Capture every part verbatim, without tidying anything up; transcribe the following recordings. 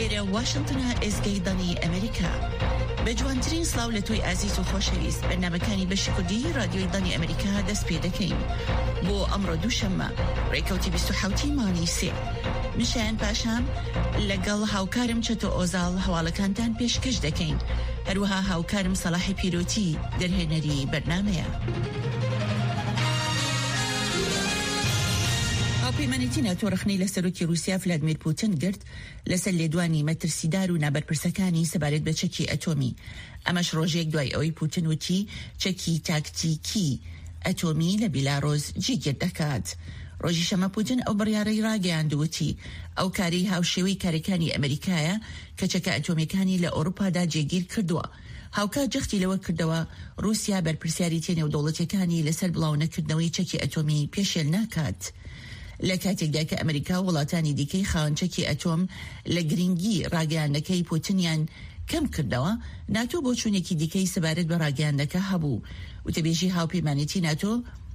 لێرە واشنگتنە ئێزگەی ئەمریکا بە جوانترین سڵاو لە تۆی ئازیز و خۆشەویست بەرنامەکانی بەشی کوردی رادیۆی دانی ئەمریکا دەست پێ دەکەین بۆ ئەمڕۆ دووشەممە ڕێکەوتی بیست و حوتی مانگی سێ میشایان پاشام لەگەڵ هاوکارم چەتۆ ئۆزاڵ هەواڵەکانتان پێشکەش دەکەین هەروەها هاوکارم سەلاحی پیرۆتی دەرهێنەری بەرنامەیە. هاوپەیمانێتی ناتۆ ڕخنەی لە سەرۆکی رووسیا ڤلادیمیر پوتین گرت لەسەر لێدوانی مەترسیدار و نابەرپرسەکانی سەبارەت بە چەکی ئەتۆمی. ئەمەش ڕۆژێک دوای ئەوەی پوتین وتی چەکی تاکتیکی ئەتۆمی لە بیلاڕۆز جێگیر دەکات. ڕۆژی شەمە پوتین ئەو بڕیارەی ڕاگەیاندووتی ئەو کاری هاوشێوەی کارەکانی ئەمریکایە کە چەکە ئەتۆمیەکانی لە ئەوروپادا جێگیر کردووە. هاوکات جەختی لەوە کردەوە رووسیا بەرپرسیاری تێنێودەوڵەتیەکانی لەسەر بڵاونەکردنەوەی چەکی ئەتۆمی پێشێل ناکات. لە کاتێکدا کە ئەمریکا و وڵاتانی دیکەی خاوەنچەکی ئەتۆم لە گرنگی ڕاگەیاندنەکەی پوتینیان کەم کردەوە، ناتۆ بۆ چوونێکی دیکەی سەبارەت بە ڕاگەیاندنەکە هەبوو. وتەبێژی هاوپەیمانێتی ناتۆ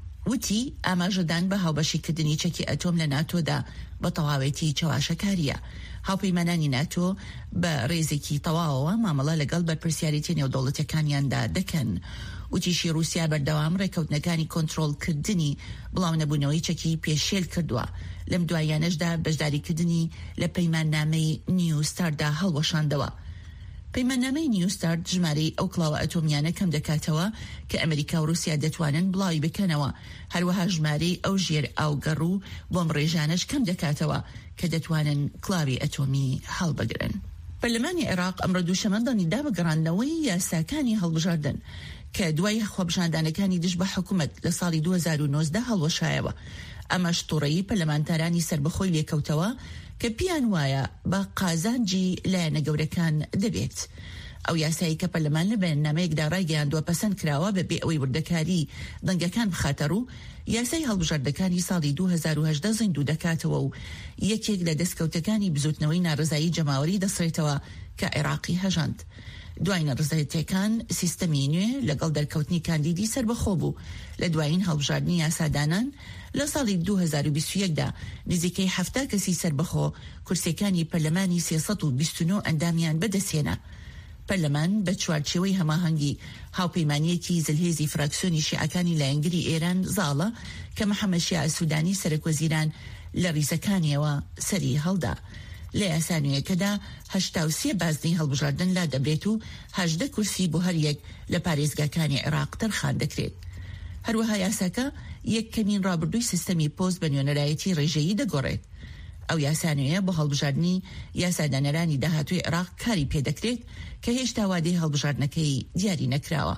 وتی ئاماژەدان بە هاوبەشیکردنی چەکی ئەتۆم لە ناتۆدا بە تەواوەتی چاواشەکاریە. هاوپەیمانانی ناتۆ بە ڕێزێکی تەواوەوە مامەڵە لەگەڵ بەرپرسیارەتی نێودەوڵەتیەکانیاندا دەکەن. وتیشی رووسیا بەردەوام ڕێکەوتنەکانی کۆنتڕۆڵکردنی بڵاو نەبوونەوەی چەکی پێشێل کردووە. لەم دوایانەشدا بەشداریکردنی لە پەیماننامەی نیو ستاردا هەڵوەشاندەوە. پەیماننامەی نیو ستارت ژمارەی ئەو کڵاوە ئەتۆمیانە کەم دەکاتەوە کە ئەمریکا و رووسیا دەتوانن بڵاوی بکەنەوە، هەروەها ژمارەی ئەو ژێر ئاوگەڕ و بۆم ڕێژانش کەم دەکاتەوە کە دەتوانن کڵاوی ئەتۆمی هەڵبگرن. پەرلەمانی عێراق ئەمڕۆ دووشەمە دەنیدا بەگەڕاندنەوەی یاساکانی هەڵبژاردن کە دوای خۆبژاندانەکانی دژ بە حکوومەت لە ساڵی دوو هەزار و نۆزدە هەڵوەشایەوە. ئەمەش تووڕەیی پەرلەمانتارانی سربەخۆی لێکەوتەوە کە پیان وایە بە قازانجی لایەنە گەورەکان دەبێت. ئەو یاسایی کە پەرلەمان لە بەیاننامەیەکدا ڕایگەیاندووە پەسەند کراوە بەبێ ئەوەی وردەکاری دەنگەکان بخاتە ڕوو، یاسای هەڵبژاردەکانی ساڵی دوو هەزار و هەژدە زیندوو دەکاتەوە و یەکێک لە دەستکەوتەکانی بزوتنەوەی ناڕزایی جەماوەری دەسڕێتەوە کە عێراقی هەژاند. دوای نەڕزایەتیەکان سیستەمی نوێ لەگەڵ دەرکەوتنی کاندیدی سربەخۆ بوو. لە دوایین هەڵبژاردننی یاسادانان لە ساڵی دوو هەزار و بیست و یەکدا نزیکەی هەفتا کەسی سربەخۆ کورسەکانی پەرلەمانی سێسەد و بیست و نۆ ئەندامیان بەدەستهێنا. پەرلەمان بە چوارچێوەی هەماهەنگی هاوپەیمانیەتی زلهێزی فراکسیۆنی شیعەکانی لایەنگری ئێران زاڵە کە محەممەد شیع سوودانی سەرۆکوەزیران لە ڕیزەکانیەوە سەری هەڵدا. لە یاسانویەکەدا هەشتا و سێ بازنەی هەڵبژاردن لا دەبرێت و هەژدە کورسی بۆ هەر یەک لە پارێزگاکانی عێراق تەرخان دەکرێت. هەروەها یاساکە یەک کەمین ڕابردووی سیستەمی پۆست بە نوێنەرایەتی ڕێژەیی دەگۆڕێت. ئەو یاسانویە بۆ هەڵبژاردننی یاسادانەرانی داهاتووی عێراق کاری پێدەکرێت کە هێشتا وادەی هەڵبژاردنەکەی دیاری نەکراوە.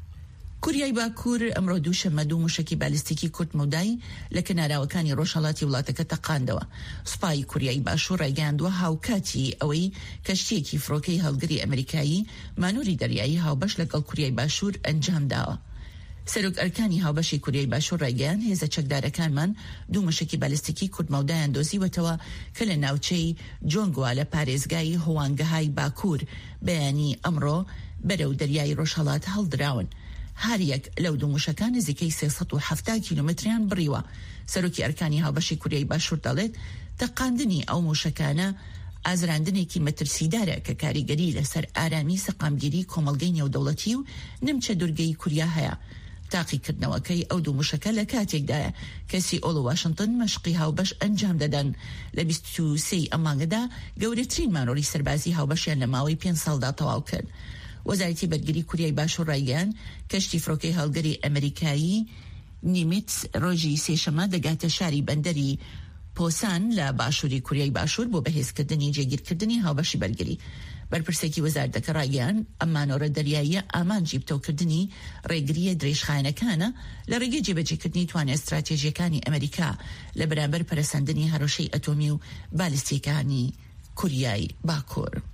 کوریای باکوور ئەمڕۆ دووشەمە دوو موشکی بالیستیکی کورتمەودای لە کەناراوەکانی ڕۆژهەڵاتی وڵاتەکە تەقاندەوە. سوپای کوریای باشوور ڕایگەیاندووە هاوکاتی ئەوەی کەشتیەکی فڕۆکەی هەڵگری ئەمریکایی مانووری دەریایی هاوبەش لەگەڵ کوریای باشوور ئەنجام داوە. سەرۆک ئەرکانی هاوبەشی کوریای باشوور ڕایگەیان هێزە چەکدارەکانمان دوو موشکی بالیستیکی کورتمەودایان دۆزیوەتەوە کە لە ناوچەی جۆنگوا لە پارێزگای هۆوانگەهای باکوور بەیانی ئەمڕۆ بەرەو دەریای ڕۆژهەڵات هەڵدراون. هەر یەک لەو دوو موشەکان نزیکەی سێسەد و هەفتا کیلومتریان بڕیوە. سەرۆکی ئەرکانی هاوبەشی کوریای باشوور دەڵێت تەقاندنی ئەو موشەکانە ئازراندنێکی مەترسیدارە کە کاریگەری لەسەر ئارامی سەقامگیری کۆمەڵگەی نێودەوڵەتی و نمچە دورگەی کوریا هەیە. تاقیکردنەوەکەی ئەو دوو موشەکە لە کاتێکدایە کە سیئۆڵ و واشنگتن مەشقی هاوبەش ئەنجام دەدەن. لە بیست و سێی ئەمانگەدا گەورەترین مانۆری سەربازی هاوبەشیان لە ماوەی پێنج ساڵدا تەواو کرد. وەزارەتی بەرگری کوریای باشوور ڕایگەیاند کەشتی فڕۆکەی هەڵگەری ئەمریکایی نیمیتس ڕۆژی سێشەمە دەگاتە شاری بەندەری پۆسان لە باشووری کوریای باشوور بۆ بەهێزکردنی جێگیرکردنی هاوبەشی بەرگری. بەرپرسێکی وەزارەتەکە ڕایگەیاند ئەم مانۆرە دەریاییە ئامانجی بتەوکردنی ڕێگریە درێژخایەنەکانە لە ڕێگەی جێبەجێکردنی توانە ئەستراتێژیەکانی ئەمریکا لە بەرامبەر پەرەسەندنی هەرۆشەی ئەتۆمی و بالیستیەکانی کوریای باکوور.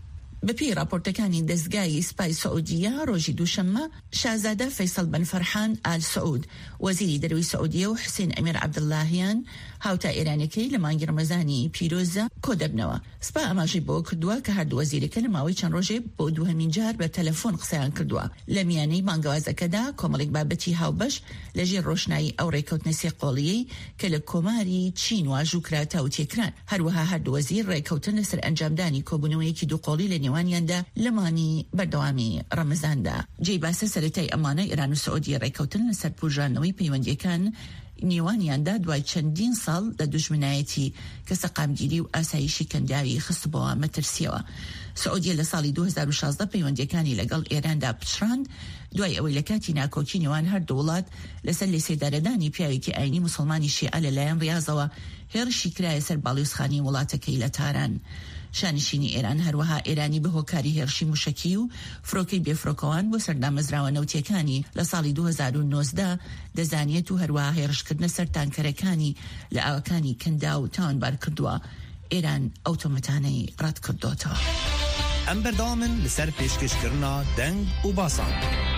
بەپی راپۆرتەکانی دەستگای سپای سعودیە ڕۆژی دووشەممە شازادە فەیسەڵ بن فەرحان ئال سعود وەزیری دەروی سعودیە و حوسێن ئەمیر عەبدوڵڵاهیان هاوتا ئێرانەکەی لە مانگی ڕەمەزانی پیرۆزە کۆدەبنەوە. سپا ئاماژەی بۆ کردووە کە هەردوو وەزیرەکە لە ماوەی چەند ڕۆژێ بۆ دووهەمین جار بە تەلەفۆن قسەیان کردووە. لە میانەی مانگەوازەکەدا کۆمەڵێک بابەتی هاوبەش لەژێر ڕۆشنایی ئەو ڕێکەوتنە سێقۆڵیەی کە لە کۆماری چین واژووکرا تاوتێکران. هەروەها هەردوو وەزیر ڕێکەوتن لەسەر ئەنجامدانی کۆبوونەوەیەکی دووقۆڵی لە نێوانیاندا لەمانی بەردەوامی ڕەمەزاندا. جێی باسە سەرەتای ئەمانە ئێران و سعودی ڕێکەوتن لەسەر پوژانەوەی پەیوەندیەکان نێوانیاندا دوای چەندین ساڵ لە دوژمنایەتی کە سەقامگیری و ئاسایشی کەنداوی خستبەوە مەترسیەوە. سعودیە لە ساڵی دوو هەزار و شازدە پەیوەندیەکانی لەگەڵ ئێراندا پچڕاند دوای ئەوەی لە کاتی ناکۆکی نێوان هەردوو وڵات لەسەر لێسێدارەدانی پیاوێکی ئاینی موسڵمانی شیعە لەلایەن ڕیاضەوە هێرشی کرایە سەر باڵیۆزخانی وڵاتەکەی لە تاران. شانشینی ئێران هەروەها ئێرانی بە هۆکاری هێرشی موشکی و فرۆکەی بێفرۆکەوان بۆ سەردامەزراوە نەوتیەکانی لە ساڵی دوو هەزار و نۆزدە دەزانێت و هەروەها هێرشکردنە سەر تانکەرەکانی لە ئاوەکانی کەندا و تاوانبار کردووە. ئێران ئەو تۆمەتانەی ڕەت کردوتەوە. ئەم بەردەوامن لەسەر پێشکەشکردنا دەنگ و باسان.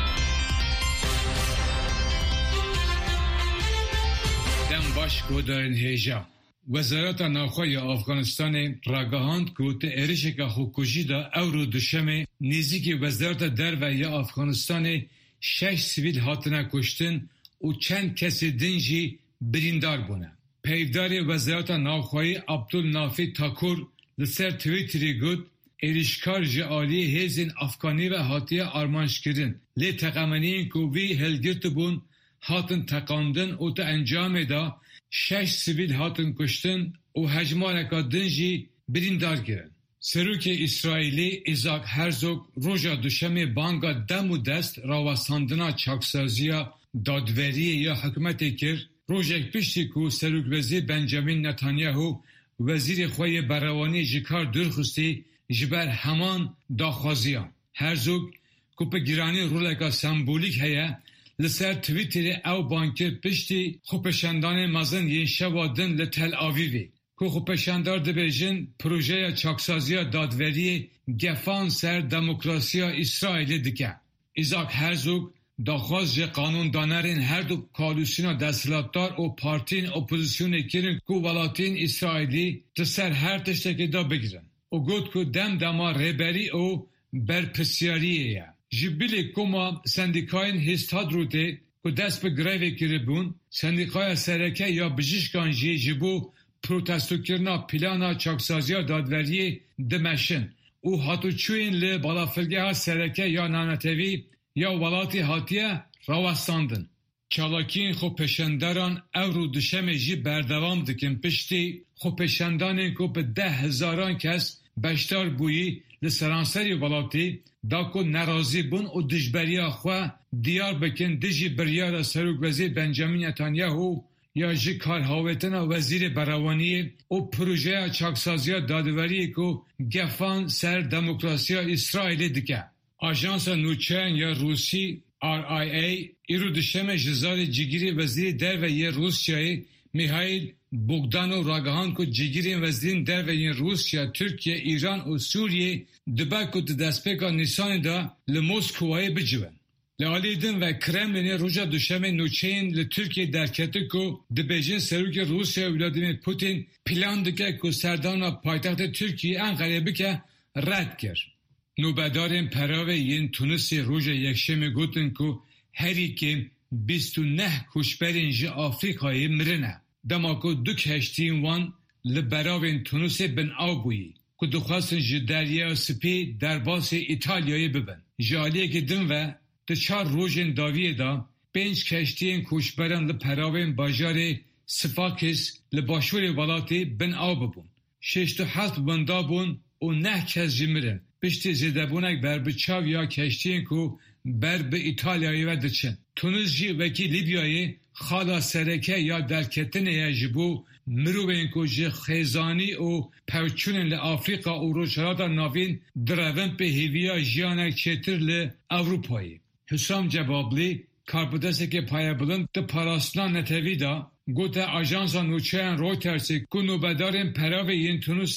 دەم باش گۆدارên hêja Wezareta Navxwe ya Afganistanê ragihand ku te êrişeka xwekujî da ewro duşemê nêzîkî Wezareta Derve ya Afganistanê şeş sivîl hatine kuştin û çend kesê din jî birîndar bûne. Peyvdarê Wezareta Navxweyî Abdul Nafi Takur li ser Twitterê got êrişkar ji aliyê hêzên Afganî ve hatiye armanjkirin. Lê teqemeniyên ku vî hilgirtibûn hatin teqandin û te encamê da şeş sivîl hatin kuştin û hejmareka din jî birîndar kirin. Serokê İsraîlî Isaac Herzog roja duşemê banga dem û dest rawestandina çaksaziya dadveriyê ya hikûmetê kir, rojek piştî ku Serokvezîr Benjamin Netanyahu wezîrê xwe yê berhewanî ji kar dûrxistî ji ber heman daxwaziyan. Herzog ku pe giranî roleka sembolîk heye li ser Twitterê ew bankir piştî xwepeşandanên mezin yên şeva din li Tel Avivê ku xwepeşandar dibêjin projeya çaksaziya dadveriyê gefan ser demokrasiya İsraîlê dike. Isaac Herzog daxwaz ji qanûndanerên her du koalîsyona desthilatdar û partiyên opozisyonê kirin ku welatiyên İsraîlî ti ser her tiştekê da bigirin. O got ku dem dema rêberî û berpirsiyariyê ye. Ji bilê koma sendikayên Histadrûtê ku dest bi grevê kiribûn, sendikaya sereke ya bijîşkan jî ji bo protestokirina plana çaksaziya dadveriyê dimeşin û hatûçûyên li balafirgeha sereke ya nanetevî ya welatê hatiye rawestandin. Çalakiyên xwepeşandaran ewro duşemê jî berdevam dikin piştî xwepeşandanên ku bi deh hezaran kes beşdar bûyî li seranserê welatê da ku nerazî bûn û dijberiya xwe diyar bikin dijî biryara Serokvezîr Benjamin Netanyahu ya ji karhawetina wezîrê berhewaniyê û projeya çaksaziya dadveriyê ku gefan ser demokrasiya İsraîlê dike. Ajansa nûçeyan ya Rûsî R I A îro duşemê ji zarê cigîrê wezîrê derve yê Rûsyayê Mikhail Bogdanov ragihand ku cigîrên wezîrên derve yên Rûsya, Tirkiye, İran û Sûriyê dibe ku di destpêka Nîsanê da li Moskowayê bicivin. Li aliyê din ve Kremlinê roja duşemê nûçeyên li Tirkiye derketin ku dibêjin Serokê Rûsya Vladimir Putin plan dike ku serdana paytexta Tirkiye Enqereyê bike red kir. Nûbedarên peravê yên Tunisê roja yekşemê gotin ku herîkê bîst û neh koçberên ji Afrikayê mirine. Dema ku du keştiyên wan li beravên Tunisê bin av bûyî ku dixwastin ji Derya Spî derbasê İtalyayê bibin. Ji aliyekê din ve di çar rojên daviyê da pênc keştiyên koçberan li peravên bajarê Sfakis li başûrê welatê bin av bibûn. Şeş û heft binda bûn û neh kes jî mirin. Piştî zêdebûnek berbiçav ya keştiyên ku ber bi İtalyayê ve diçin. Tunis jî wekî Libyayê xala sereke ya derketinê ye ji bo mirovên ku ji xêzanî û pevçûnên li Afrika û Rojhilata Navîn direvin pê hêviya jiyanek çêtir li Ewropayê. Hüsam Cebablî karbidesekê payebilind di parastina netevî da gote ajansa nûçeyan Reutersê ku nûbedarên peravê yên Tunisê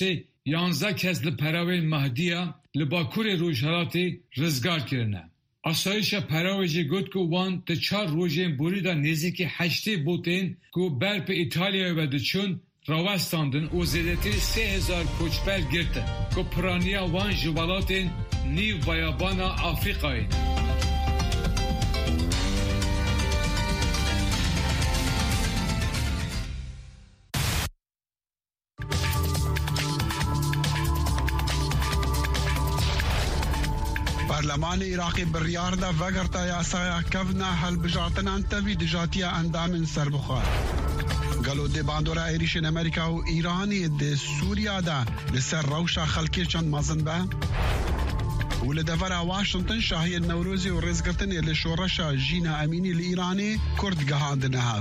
یانزده کس لپراوین مهدیه لباکور روژهلاتی رزگار کرنه. آسایش پراویجی گوت که وان تا چار روژین بوریدا نزدیک هشتی بوتین که برپ ایتالیا و دچون راوستاندن و زیدتی سه هزار کوچبر گرتن که پرانیا وان جوالاتین نیو بیابانا آفریقایی. پارلمان عراقی بریار دا وگرتا یاسایا کفنا هلبجاتن انتوی دجاتیا اندام سربخار. گلو دی باندورا ایریشن امریکا و ایرانی دی سوریا دا لسر روشا خلکی چند مزن با و لدفر واشنطن شاهی نوروزی و رزگرتن لشورشا جینا امینی لإیرانی کرد گهاند نهاف.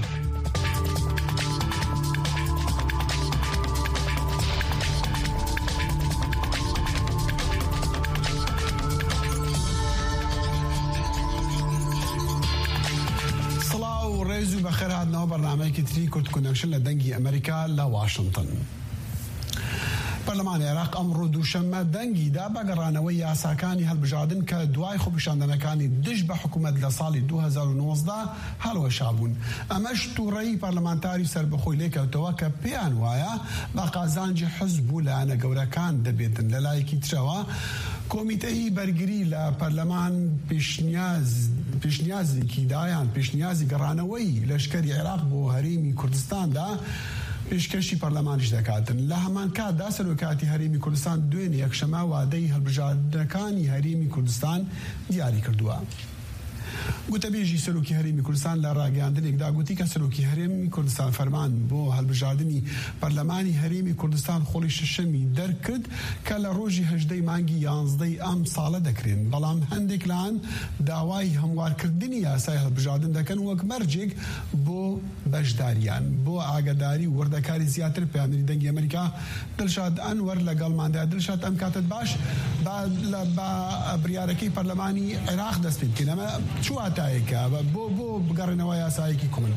بخير هذا برنامج كتري كرت كونكشن لدنجي أمريكا لواشنطن. برلمان العراق أمر دوشنبه دنجي دا بقرانوي ياساكاني هالبجادن كدواي خبشاندنكاني دش بحكومة لصالي دو هزار ونوزده هلو شابون. أمش توري برلمانتاري سربخوي ليك وتوكا بيان وايا بقازانج حزب ولا قورا كان دبيتن للايكي تشوا کمیته برگری لپارلمان پیشنیاز پیشنیازی کی دایان پیشنیازی گرانوی لشکری عراق بو هریمی کردستان دا پیشکشی پارلمانش دکاتن لهمان که داسر وکاتی هریمی کردستان دوین یک شما وعده هالبجادکانی هریمی کردستان دیاری کردوا. گوته بیجی سلوکی هریمی کردستان لراگاندن اقدا گوتی که سلوکی هریمی کردستان فرمان بو هالبجادنی پارلمانی هریمی کردستان خولی ششمی در کرد که لروجی هجده مانگی یانزده ام ساله دکرین بلام هندک لان داوای هموار کردنی یاسای هالبجادن دکن وک مرجگ بو بجداریان بو آگداری وردکاری زیاتر پیامری دنگی امریکا دلشاد انور لگل مانده دلشاد ام کاتد باش با بریارکی پارلمانی عراق دست بید کنه شو عتايك بو بو بقرنا ياسايكي كمن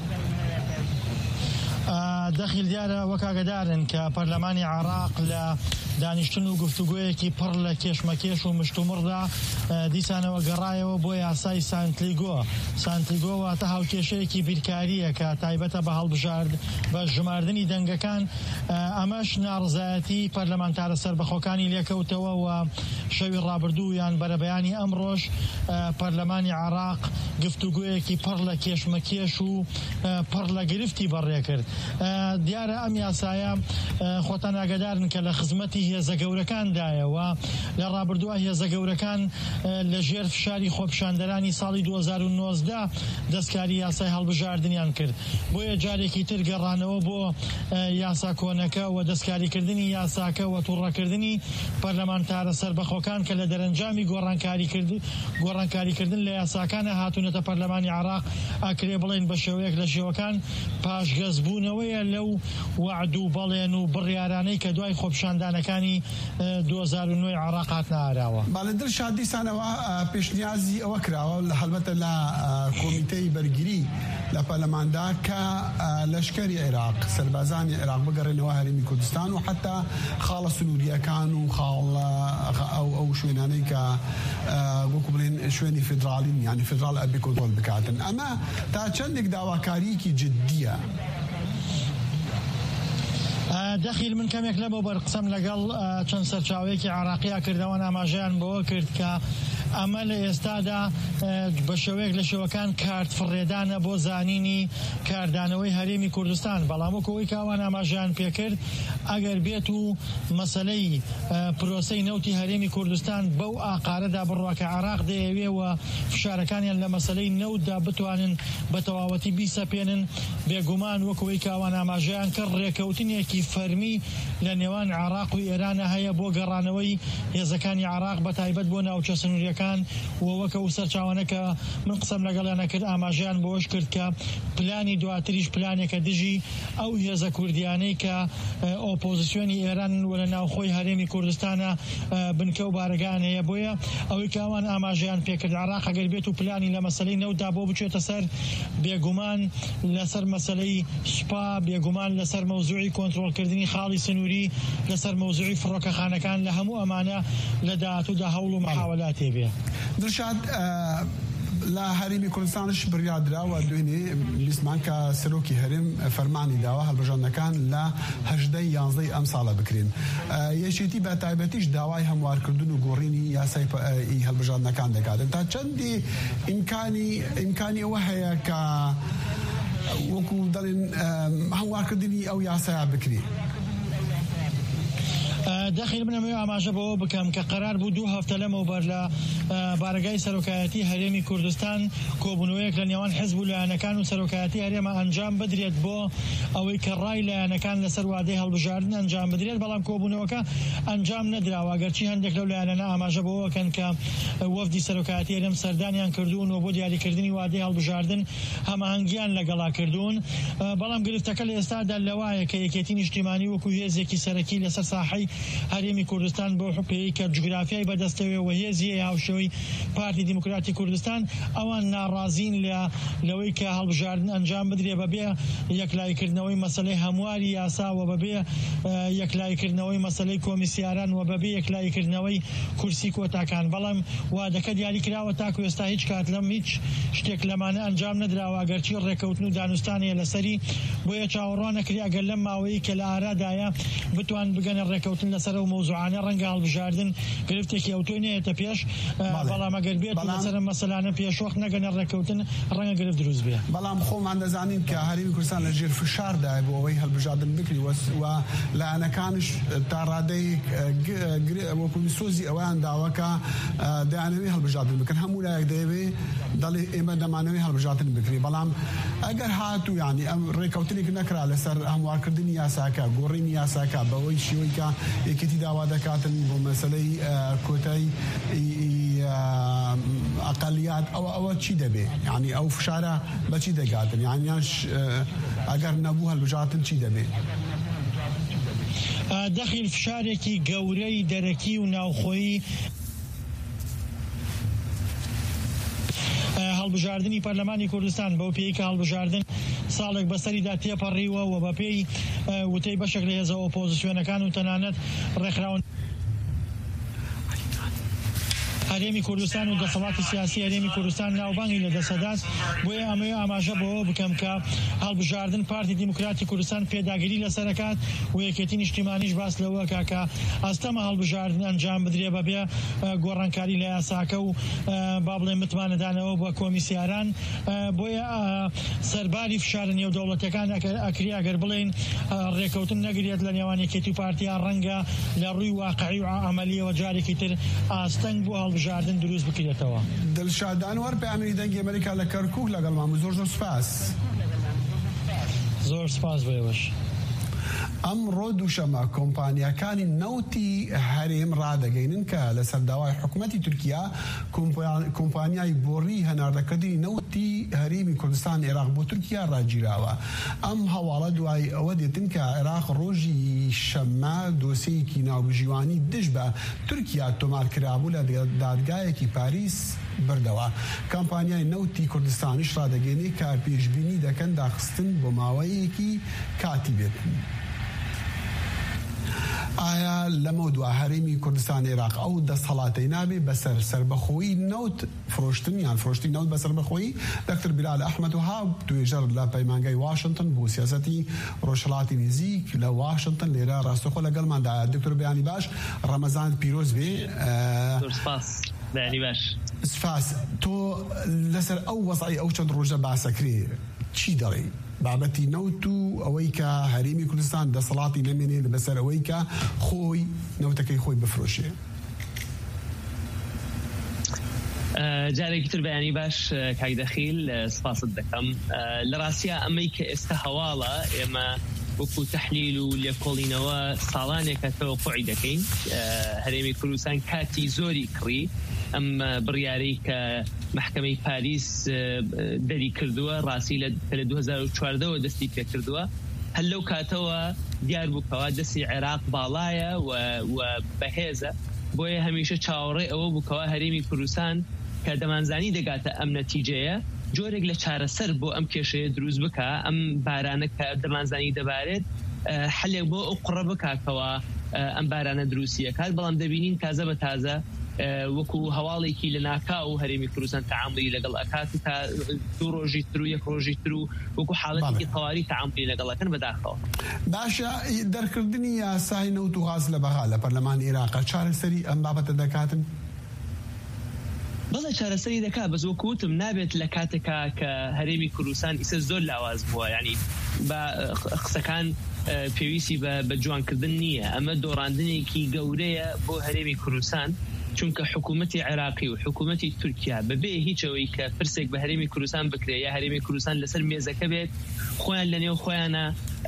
داخل ديار وكاغدارن كبرلماني عراق ل دانشتن و گفتگویەکی پڕ لە کێشمەکێش و مشتومڕدا دیسانەوە گەڕایەوە بۆ یاسای سانتلیگۆ سانتلیگۆ واتە هاوکێشەیەکی بیرکاریە کە تایبەتە بە هەڵبژارد بە ژماردنی دەنگەکان ئەمەش ناڕزایەتی پەرلەمانتارە سەربەخۆکانی لێکەوتەوە و شەوی ڕابردوو یان بەرەبەیانی ئەمڕۆژ پەرلەمانی عراق گفتگویەکی پڕ لە کێشمەکێش و پڕ لە گرفتی بەڕێ کرد دیارە ئەم یاسایە خۆتان ئاگادارن کە لە خزمەتی هێزە گەورەکاندایەوە لە ڕابردووە هێزە گەورەکان لە ژێر فشاری خۆپیشاندەرانی ساڵی دوو هەزار و نۆزدە دەستکاری یاسای هەڵبژاردنیان کرد بۆیە جارێکی تر گەڕانەوە بۆ یاسا کۆنەکە و دەستکاریکردنی یاساکە و تووڕەکردنی پەرلەمانتارە سەربەخۆکان کە لە دەرەنجامی گۆڕانکاریکردن لە یاساکانە هاتوونەتە پەرلەمانی عراق ئاکرێ بڵێن بە شێوەیەک لە شێوەکان پاشگەزبوونەوەیە لەو وعد و بەڵێن و بڕیارانەی کە دوای خۆپیشاندانەکانی دوو هەزار و نۆ عراق هاتنە ئاراوە. باڵێ دڵشاد دیسانەوە پێشنیازی ئەوە کراوە هەڵبەتە لە کۆمیتەی بەرگری لە پەرلەماندا کە لەشکەری عێراق سەربازانی عێراق بگەڕێنەوە هەرێمی کوردستان و حتا خاڵە سنووریەکان و خاڵ ئەو شوێنانەی کە وەکو بڵێن شوێنی فیدراڵین یعنی فیدراڵ ئەبێ کۆنتڕۆڵ بکاتن. ئەمە تا چەندێک داواکاریەکی جددیە. دەخیل من کەمێک لەبەوە بەرقسەم لەگەڵ چەند سەرچاوەیەکی عراقیە کردەوە ئاماژەیان بەوە کرد کە ئەمە لە ئێستادا بە شێوەیەک لە شێوەکان کارت فڕێدانە بۆ زانینی کاردانەوەی هەرێمی کوردستان بەڵام وەکەوەی کاوان ئاماژەیان پێکرد ئەگەر بێت و مەسەلەی پرۆسەی نەوتی هەرێمی کوردستان بەو ئاقارەدا بڕوا کە عراق دەیەوێ فشارەکانیان لە مەسەلەی نەوتدا بتوانن بە تەواوەتی بیسەپێنن بێگومان وەکەوەی کاوان ئاماژەیان کە ڕێکەوتنێکی فەرمی لە نێوان عراق و ئێرانە هەیە بۆ گەڕانەوەی هێزەکانی عراق بە تایبەت بۆ ناوچە سنووریەکان هەڵبژاردنەکان و وەکە و سەرچاوانەکە من قسەم لەگەڵیانە کرد ئاماژیان بۆش کرد کە پلانی دواتریش پلانێکە دژی ئەو هێزە کوردیانەی کە ئۆپۆزیسیۆنی ئێران وە لە ناوخۆی هەرێمی کوردستانە بنکە و بارەگان هەیە بۆیە ئەوەی کاوان ئاماژیان پێکرد عێراق ئەگەر بێت و پلانی لە مەسەلەی نەوتدا بۆ بچێتە سەر بێگومان لەسەر مەسەلەی سوپا بێگومان لەسەر مەوزوعی کۆنتڕۆڵکردنی خاڵی سنووری لەسەر مەوزوعی فڕۆکەخانەکان لە هەموو ئەمانە لە داهاتوودا هەوڵ و مەحاوەلات هەبێ. دڵشاد لە هەرێمی کوردستانش بڕیاردراوە دوێنێ بیستمان کە سەرۆکی هەرێم فەرمانی داوە هەڵبژاردنەکان لە هەژدەی یانزدەی ئەم ساڵە بکرێن. یەکێتی بە تایبەتیش داوای هەموارکردن و گۆڕینی یاسای هەڵبژاردنەکان دەکاتن تا چەندی ئیمکانی ئیمکانی ئەوە هەیە کە وەکو دەڵێن هەموارکردنی ئەو یاسایە بکرێت. دەخیل بنەمەوە ئاماژە بەوە بکەم کە قەرار بوو دوو هەفتە لەمەوبەر لە بارگای سەرۆکایەتی هەرێمی کوردستان کۆبوونەوەیەک لە نێوان حیزب و لایەنەکان و سەرۆکایەتی هەرێمە ئەنجام بدرێت بۆ ئەوەی کە ڕای لایەنەکان لەسەر وادەی هەڵبژاردن ئەنجام بدرێت، بەڵام کۆبوونەوەکە ئەنجام نەدراوە گەرچی هەندێک لەو لایەنە ئاماژە بەوەکەن کە وەفدی سەرۆکایەتی هەرێم سەردانیان کردوون و بۆ دیاریکردنی وادەی هەڵبژاردن هەماهەنگیان لەگەڵا کردوون، بەڵام گرفتەکە لە ئێستادا لەوایە کە یەکێتی نیشتیمانی وەکو هێزێکی سەرەکی لەسەر ساحەی هەرێمی کوردستان بۆ حوپەیەی کە جوگرافیای بەدەستەوێ و هێزیە هاوشێوەی پارتی دیموکراتی کوردستان ئەوان ناڕازین لە لەوەی کە هەڵبژاردن ئەنجام بدرێ بەبێ یەکلایکردنەوەی مەسەلەی هەمواری یاسا و بەبێ یەکلایکردنەوەی مەسەلەی کۆمیسیاران و بەبێ یەکلایکردنەوەی کورسی کۆتاکان، بەڵام وادەکە دیاری کراوە تاکو ئێستا هیچ کات لەم هیچ شتێک لەمانە ئەنجام نەدراوە گەرچی ڕێکەوتن و دانوستانیە لەسەری، بۆیە چاوەڕوان نەکری ئەگەر لەم ماوەیە کە لە ئارادایە بتوان بگەنە ڕێکەوتن لەسەر و مەوزوعانە ڕەنگە هەڵبژاردن گرفتێکی ئەوتۆی نێتە پێش، بەڵام ئەگەر بێت لەسەر مەسەلانە پێشوەخت نەگەنە ڕێکەوتن ڕەنگە گرفت دروست بێ. بەڵام خۆمان دەزانین کە هەرێمی کوردستان لە ژێر فشاردای بۆ ئەوەی هەڵبژاردن بکری و لایەنەکانش تا ڕادەی وەکو سۆزی ئەویان داوەکە دەیانەوێ هەڵبژاردن بکەن، هەموو لایەک دەیەوێ دەڵێ ئێمە دەمانەوێ هەڵبژاردن بکری، بەڵام ئەگەر هاتوو یانی ئەم ڕێکەوتنێک نەکرا لەسەر هەموارکردنی یاساکە گۆڕینی یاساکە بەوەی شێوەی کە یەکێتی داوا دەکاتن بۆ مەسەلەی کۆتایی ئەقەلیات ئەوە ئەوە چی دەبێ؟ یعنی ئەو فشارە بەچی دەگاتن؟ یانیاش ئەگەر نەبوو هەڵبژاردن چی دەبێ؟ دەخیل فشارێکی گەورەی دەرەکی و ناوخۆیی هەڵبژاردننی پەرلەمانی کوردستان بەو پێی کە هەڵبژاردن ساڵێک بەسەریدا تێپەڕیوە و بە پێی وتەی بەشێک لە هێزە ئۆپۆزیسیۆنەکان و تەنانەت ڕێکخراون هەرێمی کوردستان و دەسەڵاتی سیاسی هەرێمی کوردستان ناوبانگی لە دەسەدات، بۆیە ئەمەوێ ئاماژە بەوە بکەم کە هەڵبژاردن پارتی دیموکراتی کوردستان پێداگیری لەسەرەکات و یەکێتی نیشتیمانیش باس لەوە کاکە ئەستەمە هەڵبژاردن ئەنجام بدرێ بەبێ گۆڕانکاری لە یاساکە و با بڵێ متمانەدانەوە بە کۆمیسیاران، بۆیە سەرباری فشارە نێودەوڵەتیەکان ئەکری ئەگەر بڵێن ڕێکەوتن نەگرێت لە نێوان یەکێتی و پارتیان ڕەنگە لە ڕووی واقعی و عەمەلیەوە جارێکی تر ئاستەنگ بۆ هەڵبژاردن دروست بکرێتەوە. دڵشاد ئەنوەر پەیامی دەنگی ئەمریکا لە کەرکووک لەگەڵمان بوو، زۆر زۆر سپاس. زۆر سپاس بۆیەوەش. ئەمڕۆ دووشەمە کۆمپانیاکانی نەوتی هەرێم ڕادەگەینن کە لە سەرداوای حکوومەتی تورکیا کۆمپانیای بۆڕی هەناردەکردنی نەوتی هەرێمی کوردستان عێراق بۆ تورکیا ڕاگیراوە. ئەم هەواڵە دوای ئەوە دێتن کە عێراق ڕۆژی شەممە دۆسەیەکی ناوبژیوانی دژ بە تورکیا تۆمارکرابوو لە دادگایەکی پاریس بردەوە. کامپانیای نەوتی کوردستانیش ڕادەگەینێ کە پێشبینی دەکەن داخستن بۆ ماوەیەکی کاتی بێت. ئایا لەمە دوا هەرێمی کوردستان عێراق ئەو دەسەڵاتەی نابێ بەسەر سربەخۆیی نەوت فرۆشتن یان فرۆشتی نەوت بە سربەخۆیی؟ دکتۆر بیلال ئەحمەد وهاب توێژەر لە پەیمانگای واشنگتن بۆ سیاسەتی ڕۆژهەڵاتی نزیک لە واشنگتن لێرە ڕاستەخۆ لەگەڵماندا. دکتۆر بەیانی باش، ڕەمەزان پیرۆز بێ. سپاس بەیانی باش. سپاس. تۆ لەسەر ئەو وەزعی ئەو چەند ڕۆژە باسەکرێ چی دەڵێ بابەتی نەوت و ئەوەی کە هەرێمی کوردستان دەسەڵاتی نەمێنێ بەسەر ئەوەی کە خۆی نەوتەکەی خۆی بفرۆشێ؟ جارێکی تر بەیانی باش کاک دەخیل، سپاست دەکەم. لە ڕاستیە ئەمەی کە ئێستا هەواڵە ئێمە وەکو تحلیل و لێکۆڵینەوە ساڵانێکە تەوەقوعی دەکەین هەرێمی کوردستان کاتی زۆری کڕی ئەم بڕیارەی کە محکەمەی پاریس دەری کردووە ڕاستی لە دوو هەزار و چواردەوە دەستی پێ کردووە هەر لەو کاتەوە دیار بووکەوە دەستی عێراق باڵایە و بەهێزە بۆیە هەمیشە چاوەڕێ ئەوە بووکەوە هەرێمی کوردستان کە دەمانزانی دەگاتە ئەم نەتیجەیە جۆرێک لە چارەسەر بۆ ئەم کێشەیە دروست بکە ئەم بارانە کە دەمانزانی دەبارێت حلێک بۆ ئەو قڕە بکاتەوە ئەم بارانە دروستیەکات بەڵام دەبینین تازە بە تازە وەکو هەواڵێکی لە ناکاو هەرێمی کوردستان تەعاملی لەگەڵ ئەکات تا دوو ڕۆژی تر و یەک ڕۆژی تر و وەکو حاڵەتێکی تەواوی تەعاملی لەگەڵەکەن بەداخەوە. باشە دەرکردنی یاسای نەوت و غاز لە بەغا لە پەرلەمانی عێراق چارەسەری ئەم بابەتە دەکاتن؟ بەڵێ چارەسەری دەکات بەس وەکو وتم نابێت لە کاتێکا کە هەرێمی کوردستان ئیسە زۆر لاواز بووە یعنی بە قسەکان پێویستی بە جوانکردن نییە ئەمە دۆڕاندنێکی گەورەیە بۆ هەرێمی کوردستان چونکە حکوومەتی عێراقی و حکوومەتی تورکیا بەبێ هیچەوەی کە پرسێک بە هەرێمی کوردستان بکرێ یا هەرێمی کوردستان لەسەر مێزەکە بێت خۆیان لە نێو خۆیانە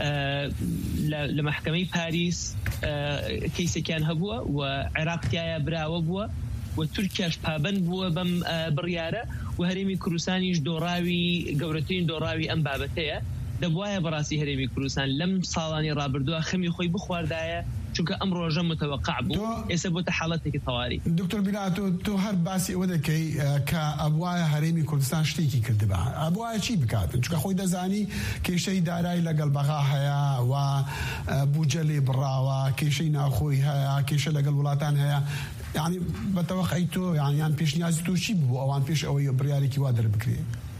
لە محکەمەی پاریس کەیسێکیان هەبووە و عێراقیایە براوە بووە و تورکیاش پابند بووە بەم بڕیارە و هەرێمی کوردستانیش دۆڕاوی گەورەترین دۆڕاوی ئەم بابەتەیە دەبوایە بەڕاستی هەرێمی کوردستان لەم ساڵانی ڕابردووە خەمی خۆی بخواردایە چونکە ئەم ڕۆژە متوقع بوو ئێستا بۆتە حاڵەتێکی تەواوی. دکتۆر بیلات تۆ هەر باسی ئەوە دەکەی کە ئەبوایە هەرێمی کوردستان شتێکی کردبا ئەبوایە چی بکاتن چونکە خۆی دەزانی کێشەی دارایی لەگەڵ بەغا هەیە و بوجە لێ بڕاوە کێشەی ناوخۆی هەیە کێشە لەگەڵ وڵاتان هەیە یعنی بەتەوەقعی تۆ یانیان پێشنیازی تۆ چی بوو ئەوان پێش ئەوەی بڕیارێکی وا دەربکرێ؟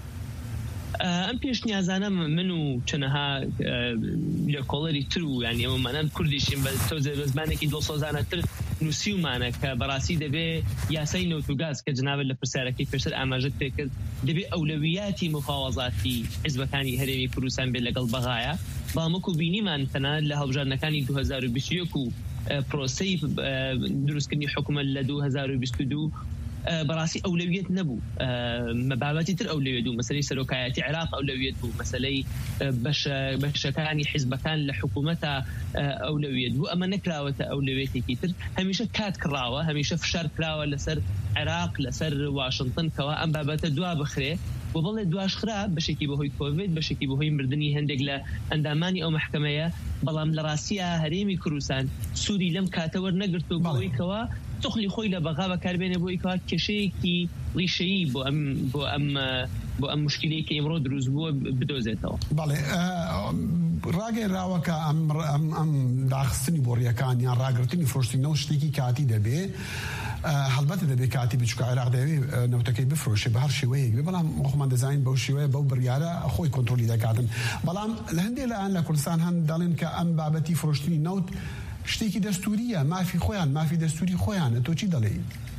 ئەم پێشنیازانە من و چەنەها لە کۆڵەری تر و یعنی ئەومانە کوردیشیم بە تۆزە بە زمانێکی دڵسۆزانەتر نووسیومانە کە بەڕاستی دەبێ یاسای نەوت و گاز کە جنابەت لە پرسیارەکەی پێشتر ئاماژەت پێ کرد دەبێ ئەولەویاتی مفاوەزاتی حیزبەکانی هەرێمی کوردستان بێت لەگەڵ بەغایە بەڵام وەکو بینیمان تەنانەت لە هەڵبژاردنەکانی دوو هەزار و بیست و یەک و پرۆسەی دروستکردنی حکوومەت لە دوو هەزار و بیست و دوو بەڕاستی ئەولەویەت نەبوو مەبابەتی تر ئەولەویەت بوو مەسەلەی سەرۆکایەتی عێراق ئەولەویەت بوو مەسەلەی بەشەکانی حیزبەکان لە حکوومەتە ئەولەویەت بوو ئەمە نەکراوەتە ئەولەویەتێکی تر هەمیشە کات کراوە هەمیشە فشار کراوە لەسەر عێراق لەسەر واشنگتن کەوا ئەم بابەتە دوا بخرێ و بڵێ دواش خرا بەشێکی بەهۆی کۆڤید بەشێکی بەهۆی مردنی هەندێک لە ئەندامانی ئەو محکەمەیە بەڵام لە ڕاستیە هەرێمی کوردستان سووری لەم کاتەوە نەگرت و بۆی کەوا تخلی خۆی لە بەغا بەکاربێنێ بۆی کەوا کێشەیەکی ڕیشەیی بۆ ئەم بۆ ئەم بۆ ئەم مشکلەی کە ئێمڕۆ دروست بووە بدۆزێتەوە. بەڵێ ڕاگەیراوە کە ئەم داخستنی بۆڕیەکان یان ڕاگرتنی فرۆشتنەوە شتێکی کاتی دەبێ هەڵبەتە دەبێت کاتی بچووکە عێراق دەوێت نەوتەکەی بفرۆشێ بە هەر شێوەیەک بێ بەڵام خۆمان دەزانین بەو شێوەیە بەو بڕیارە خۆی کۆنتڕۆلی دەکاتن بەڵام لە هەندێک لایەن لە کوردستان هەن دەڵێن کە ئەم بابەتی فرۆشتنی نەوت شتێکی دەستوریە مافی خۆیان مافی دەستوری خۆیانە تۆ چی دەڵێ؟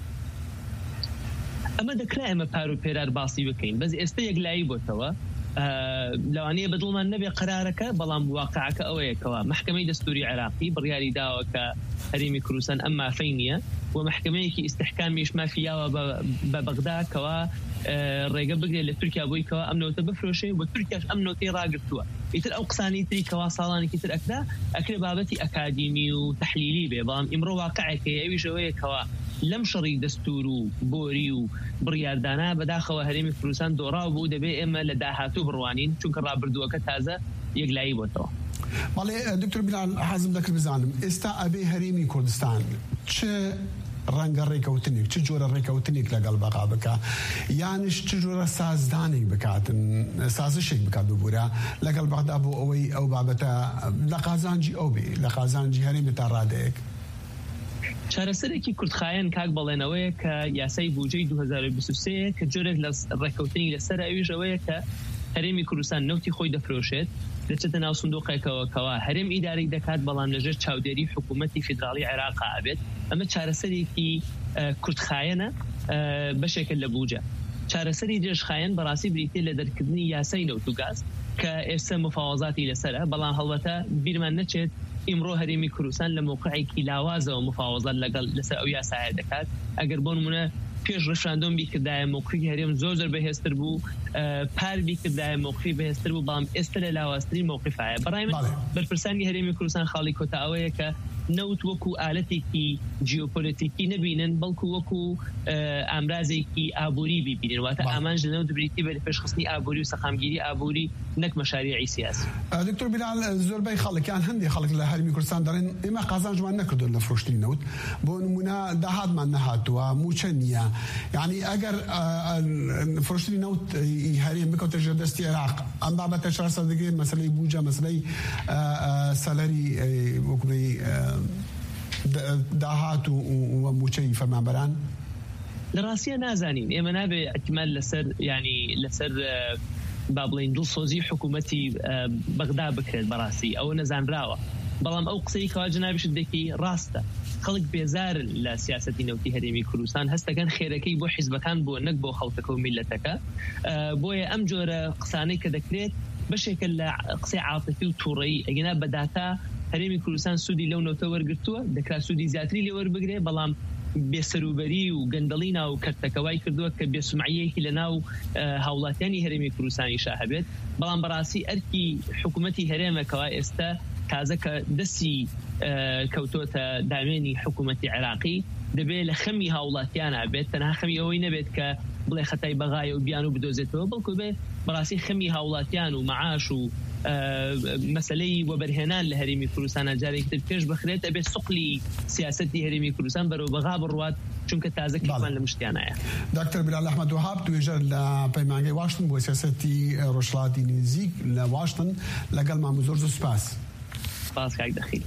ئەمە دەکرا ئێمە پار و پێرار باسی بکەین بەس ئێستا یەکلایی بۆتەوە لەوانەیە بەدڵمان نەبێ قرارەکە بەڵام واقعەکە ئەوەیەکەوە محکەمەی دەستوری عێراقی بڕیاری داوە کە هەرێمی کوردستان ئەم مافەی نییە و محکەمەیەکی ئیستحکامیش مافیاوە بە بەغدا کەوا ڕێگە بگرێت لە تورکیا بۆی کەوا ئەم نەوتە بفرۆشێ و تورکیاش ئەم نەوتەی ڕاگرتووە ئیتر ئەو قسانی تری کەوا ساڵانێکی تر ئەکدا ئەکرێ بابەتی ئەکادیمی و تەحلیلی بێ بەڵام ئیمڕۆ واقعەکەیە ئەویش ئەوەیەکەوە لەم شەڕی دەستور و بۆری و بڕیاردانە بەداخەوە هەرێمی کوردستان دۆڕاو بوو دەبێ ئێمە لە داهاتوو بڕوانین چونکە ڕابردووەکە تازە یەکلایی بۆتەوە. بەڵێ دکتۆر بیلال حەزم دەکرد بزانم ئێستا ئەبێ هەرێمی کوردستان چ ڕەنگە ڕێکەوتنێک چ جۆرە ڕێکەوتنێک لەگەڵ بەغا بکە یانش چ جۆرە سازدانێک بکاتن سازشێک بکات ببوورە لەگەڵ بەغدا بۆ ئەوەی ئەو بابەتە لە قازانجی ئەو بێ لە قازانجی هەرێمی تا ڕادەیەک. چارەسەرێکی کوردخایەن کاک بەڵێنەوەیە کە یاسای بودجەی دوو هەزار و بیست و سێ کە جۆرێک لە ڕێکەوتنی لەسەر ئەویش ئەوەیە کە هەرێمی کوردستان نەوتی خۆی دەفرۆشێت دەچێتە ناو سندوقێکەوە کەوا هەرێم ئیداری دەکات بەڵام لەژێر چاودێری حکوومەتی فیدراڵی عێراقا ئەبێت ئەمە چارەسەرێکی کوردخایەنە بەشێکە لە بودجە. چارەسەری درێژخایەن بەڕاستی بریتێ لە دەرکردنی یاسای نەوت و گاز کە ئێستا مفاوەزاتی لەسەرە بەڵام هەڵبەتە بیرمان نەچێت ئیمڕۆ هەرێمی کوردستان لە موقعێکی لاوازەوە مفاوەزات لەگەڵ لەسەر ئەو یاسایە دەکات ئەگەر بۆ نمونە پێش ڕفراندۆم بیکردایە موقعی هەرێم زۆر زۆر بەهێزتر بوو پار بیکردایە موقعی بەهێزتر بوو بەڵام ئێستا لە لاوااسترین موقفایە بەڕای من بەرپرسانی هەرێمی کوردستان خاڵی کۆتا ئەوەیە کە نەوت وەکو ئالەتێکی جیۆپۆلیتیکی نەبینن بەڵکو وەکو ئامرازێکی ئابووری بیبینن واتە ئامانج لە نەوت بریتی بە پێشخستنی ئابووری و سەخامگیری ئابووری نەک مەشاریعی سیاسی. دکتۆر بیلال زۆربەی خەڵکیان هەندێک خەڵک لە هەرمی کوردستان دەڵێن ئێمە قازانجمان نەکردو لە فرۆشتنی نەوت بۆ نمونە داهاتمان نەهاتووە موچە نییە یعنی ئەگەر فرۆشتنی نەوت هەرێم بکەوتە ژێر دەستی عێراق ئەم بابەتە چوار سەدەگرێت مەسەلەی بوجە مەسەلەی سەلەری وەکوڵی داهات و موچەی فەرمانبەران لە ڕاستیە نازانین ئێمە نابێ ئەحتیمال لەسەر ینی لەسەر با بڵین دڵسۆزی حکوومەتی بەغدا بکرێت بەڕاستی ئەوە نەزانراوە بەڵام ئەو قسەی کەوا جەنابیشت دەکی ڕاستە خەڵک بێزار لە سیاسەتی نەوتی هەرێمی کوردستان هەستەکەن خێرەکەی بۆ حیزبەکان بۆ نەک بۆ خەڵکەکە و میلەتەکە بۆیە ئەم جۆرە قسانەی کە دەکرێت بەشێکە لە قسەی عاتیفی و تووڕەیی ئەگەنا بەداتا هەرێمی کوردستان سوودی لەو نەوتە وەرگرتووە دەکرا سوودی زیاتری لێ وەربگرێ بەڵام بێسەروبەری و گەندەڵی ناو کەرتەکەوای کردووە کە بێسومعیەکی لە ناو هاوڵاتیانی هەرێمی کوردستانی شاهبێت بەڵام بەڕاستی ئەرکی حکوومەتی هەرێمەکەوا ئێستا تازە کە دەستی کەوتۆتە دامێنی حکوومەتی عێراقی دەبێت لە خەمی هاوڵاتیانە بێت تەنها خەمی ئەوەی نەبێت کە بڵێ خەتای بەغایە و بیان و بدۆزێتەوە بەڵکو بێت بەڕاستی خەمی هاوڵاتیان و معاش و مەسلەی وەبەرهێنان لە هەرێمی کوردستان جارێکتر پێش بخرێت ئەبێت سوقلی سیاسەتی هەرێمی کوردستان بەرەو بەغا بڕوات چونکە تازە کەمان لە مشتیانایە. دکتۆر بلال ئەحمەد وهاب توێژەر لە پەیمانگەی واشتن بۆ سیاسەتی ڕۆژهەڵاتی نزیک لە واشتن لەگەڵمان زۆر زۆر سوپاس. سپاس کاک دەخیل.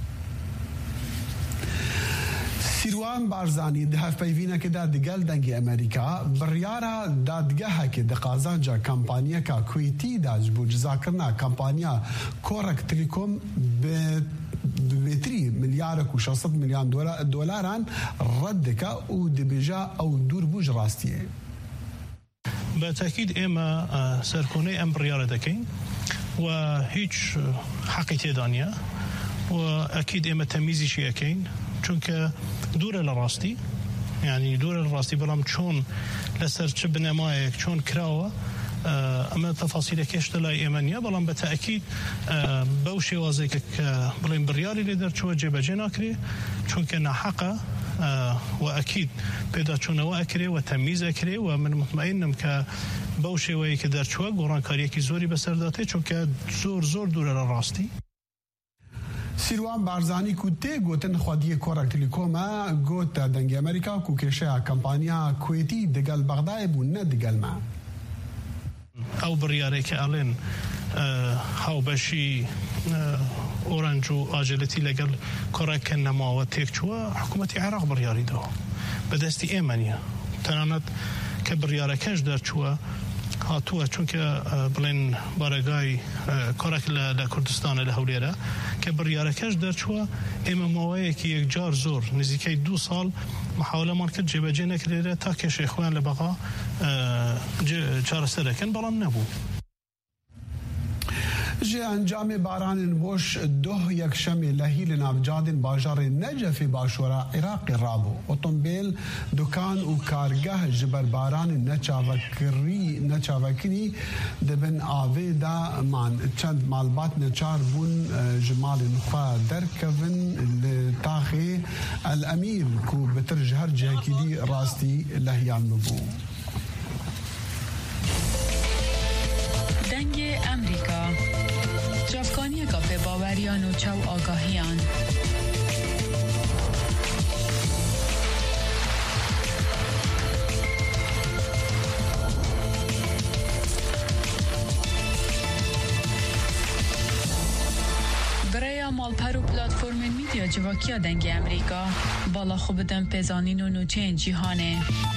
سیروان بارزانی di hevpeyvînekê de di gel dengê Amerîka biryara dadgehekê di qazanca kampanyeka Kuwêtî de ji bo cizakirina kampanya Korek Telecom bi بێتری milyarek û şeşsed milyon dolaran red dike û dibêje ew dûr bû ji rastiyê. بتأكيد إما سركوني أم بريارة دكين وهيج حقي تدانيا وأكيد إما تمييزي شيء أكين چونك دورة لراستي يعني دورة لراستي بلام شون لسر شبنا مايك شون كراوة أما تفاصيل كيش دلاي إيمانيا بلام بتأكيد بوشي وازيك بلين بريالي لدر شو جيبا جناكري چونك نحقه وأكيد بيدا چونه وأكري وتمييز أكري ومن مطمئنم كبوشي ويك در شو قران كاريكي زوري بسرداتي چونك زور زور دورة لراستي. سیروان بارزانی کو تی گوتن خودی کورک تلکوما گوت دنگ امریکا کو کشه کمپانیا کویتی دگل بغداد بو نه دگل ما او بریاره که الان هاو بشی اورنج و آجلتی لگل کورک نما و تکچوا حکومتی عراق بریاری دو بدستی ایمانیا تنانت که بریاره کش در چوا هاتووە چونکە بڵێن بارەگای کۆرەك لە کوردستانە لە هەولێرە کە بڕیارەکەش دەرچووە ئێمە ماوەیەکی یەکجار زۆر نزیکەی دوو ساڵ محاولەمان کرد جێبەجێ نەکرێرە تا کێشەی خۆیان لە بەغا چارەسەر دەکەن بەڵام نەبوو. جه انجام باران بوش دو یک شمی لهی لنابجادن باجار نجف باشورا عراق رابو اتومبیل دکان و کارگاه جبر باران نچاوکری نچاوکری دبن آوه دا من چند مالبات نچار بون جمال نخوا درکون لتاخي الامیر کو بترج هر جهکی دی راستی لهیان نبو. دنگ امریکا جافکانی گاپه باوریان و چو آگاهیان برای مالپر و پلاتفورم میدیا جواکیا دنگ امریکا بالا خوب دم پزانین و نوچه جیهانه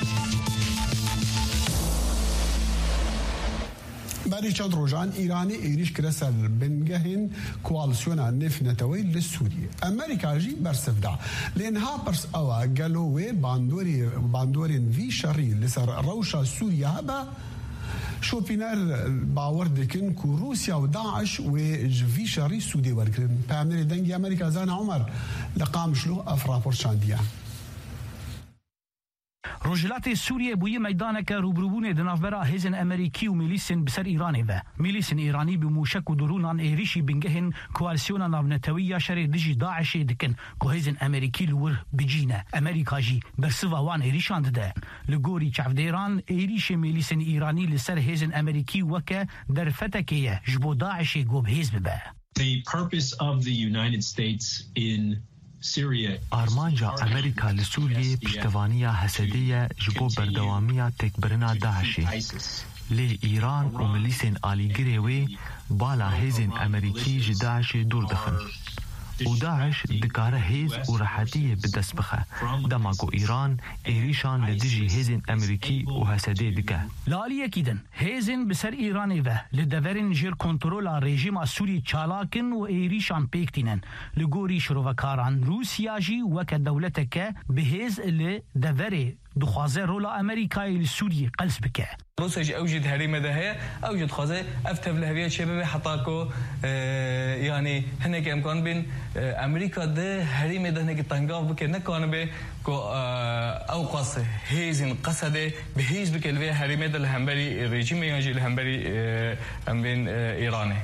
بری چند روزان ایرانی ایریش کرد سر بنگهین کوالسیونا نفت نتوی لسوریه. امریکا جی برسفدا لینها پرس اوا گلوه باندوری باندورین وی شری لسر روشا سوریا هبا شوپینر باور دکن کو روسیا و داعش و وی شری سودی ورکرن. پامنی دنگی امریکا زان عمر لقام شلو افراپور شاندیا. روجلات سوریه بوی میدان که روبروبونه دنافبرا هزن امریکی و میلیسن بسر ایرانی و میلیسن ایرانی به موشک و درونان ایریشی بنگهن کوالسیون ناونتوی یا شر دجی داعش دکن که هزن امریکی لور بجینه امریکا جی برسوا وان ایریشان ده لگوری چفد ایران ایریش میلیسن ایرانی لسر هزن امریکی وکه در فتکیه جبو داعش گوب هزب به. The purpose of the United States in آرمانجا امریکا لسوریه پشتوانیا حسدیه جبو بردوامیا تکبرنا داعشی لی ایران و ملیسین آلیگری وی بالا هیزین امریکی جداعش دور دخن و داعش دکاره هیز و راحتیه بدست بخه دماغو ایران ایریشان لدجی هیزین امریکی و حسدی دکه لالیه کیدن هیزین بسر ایرانی و لدورین جیر کنترولا رژیم سوری چالاکن و ایریشان پیکتینن لگوری شروفکاران روسیا جی وک دولت که به هیز لدوری دخوازه رولا امریکای لسوری قلس بکه روسيا اوجد هريمه دهية اوجد خوازه افتف لهويه شباب حطاكو اه يعني هناك امكان بين اه امريكا ده هريمه ده هناك تنقاف بك نكون به كو اه اوقاص هيزن قصده بهيز بك الوي هريمه ده الهمبري الرجيم يجي الهمبري اه ام بين اه ايراني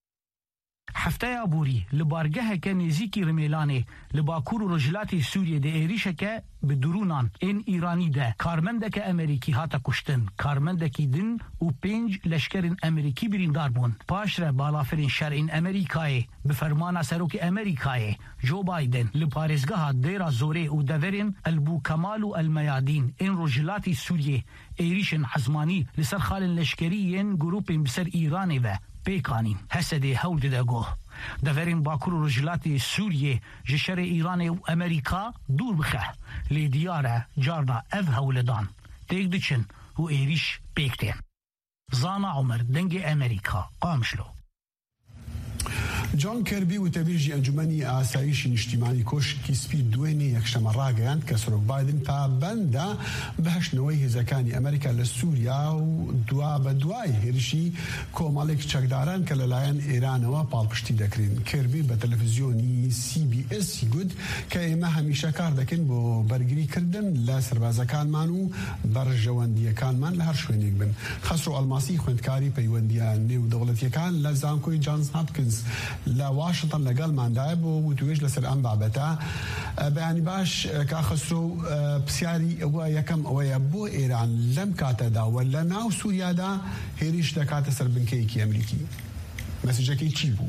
هفته ابوری لبارگه که نزیکی رمیلانه لباکور و رجلات سوریه ده ایریشه که به درونان این ایرانی ده کارمنده که امریکی هاتا کشتن کارمنده که دن و پنج لشکرین امریکی بریندار بون پاش را بالافرین شرعین امریکای به فرمان سروک امریکای جو بایدن لپارزگاه دیرا زوره و دورین البو کمال و المیادین این رجلات سوریه ایریشن حزمانی لسر خال لشکریین گروپین بسر ایرانی و پیکانی حسدی هول دگو دورین باکور و رجلات سوریه جشر ایران و امریکا دور بخه لی دیاره جارنا اف هولدان تیک دچن و ایریش پیکتین زانا عمر دنگ امریکا قامشلو جان کربی و تبیجی انجمنی آسایش اجتماعی کشکی سپید دوینی یکشتم راگیان که سروک بایدن پابنده بهش نوعی هزکانی امریکا لسوریا و دوا بدوای هرشی کومالک چکداران که للاین ایران و پالپشتی دکرین کربی به تلویزیونی سی بی اس گود که ایمه همیشه کار دکن با برگری کردن لسربازکان منو برجواندی کان من لهر شوینیک بن خسرو الماسی خوندکاری پیوندیان نیو دولتی کان لزانکوی جانز هاپکینز لواشنطن لقال ماندايب وتويج لسر أنبع بتا بيعني باش كاخسرو بسياري ويكم ويبو إيران لم كاتدا ولا ناو سوريا دا هيريش دكات سر بنكيكي أمريكي مسجكي تشيبو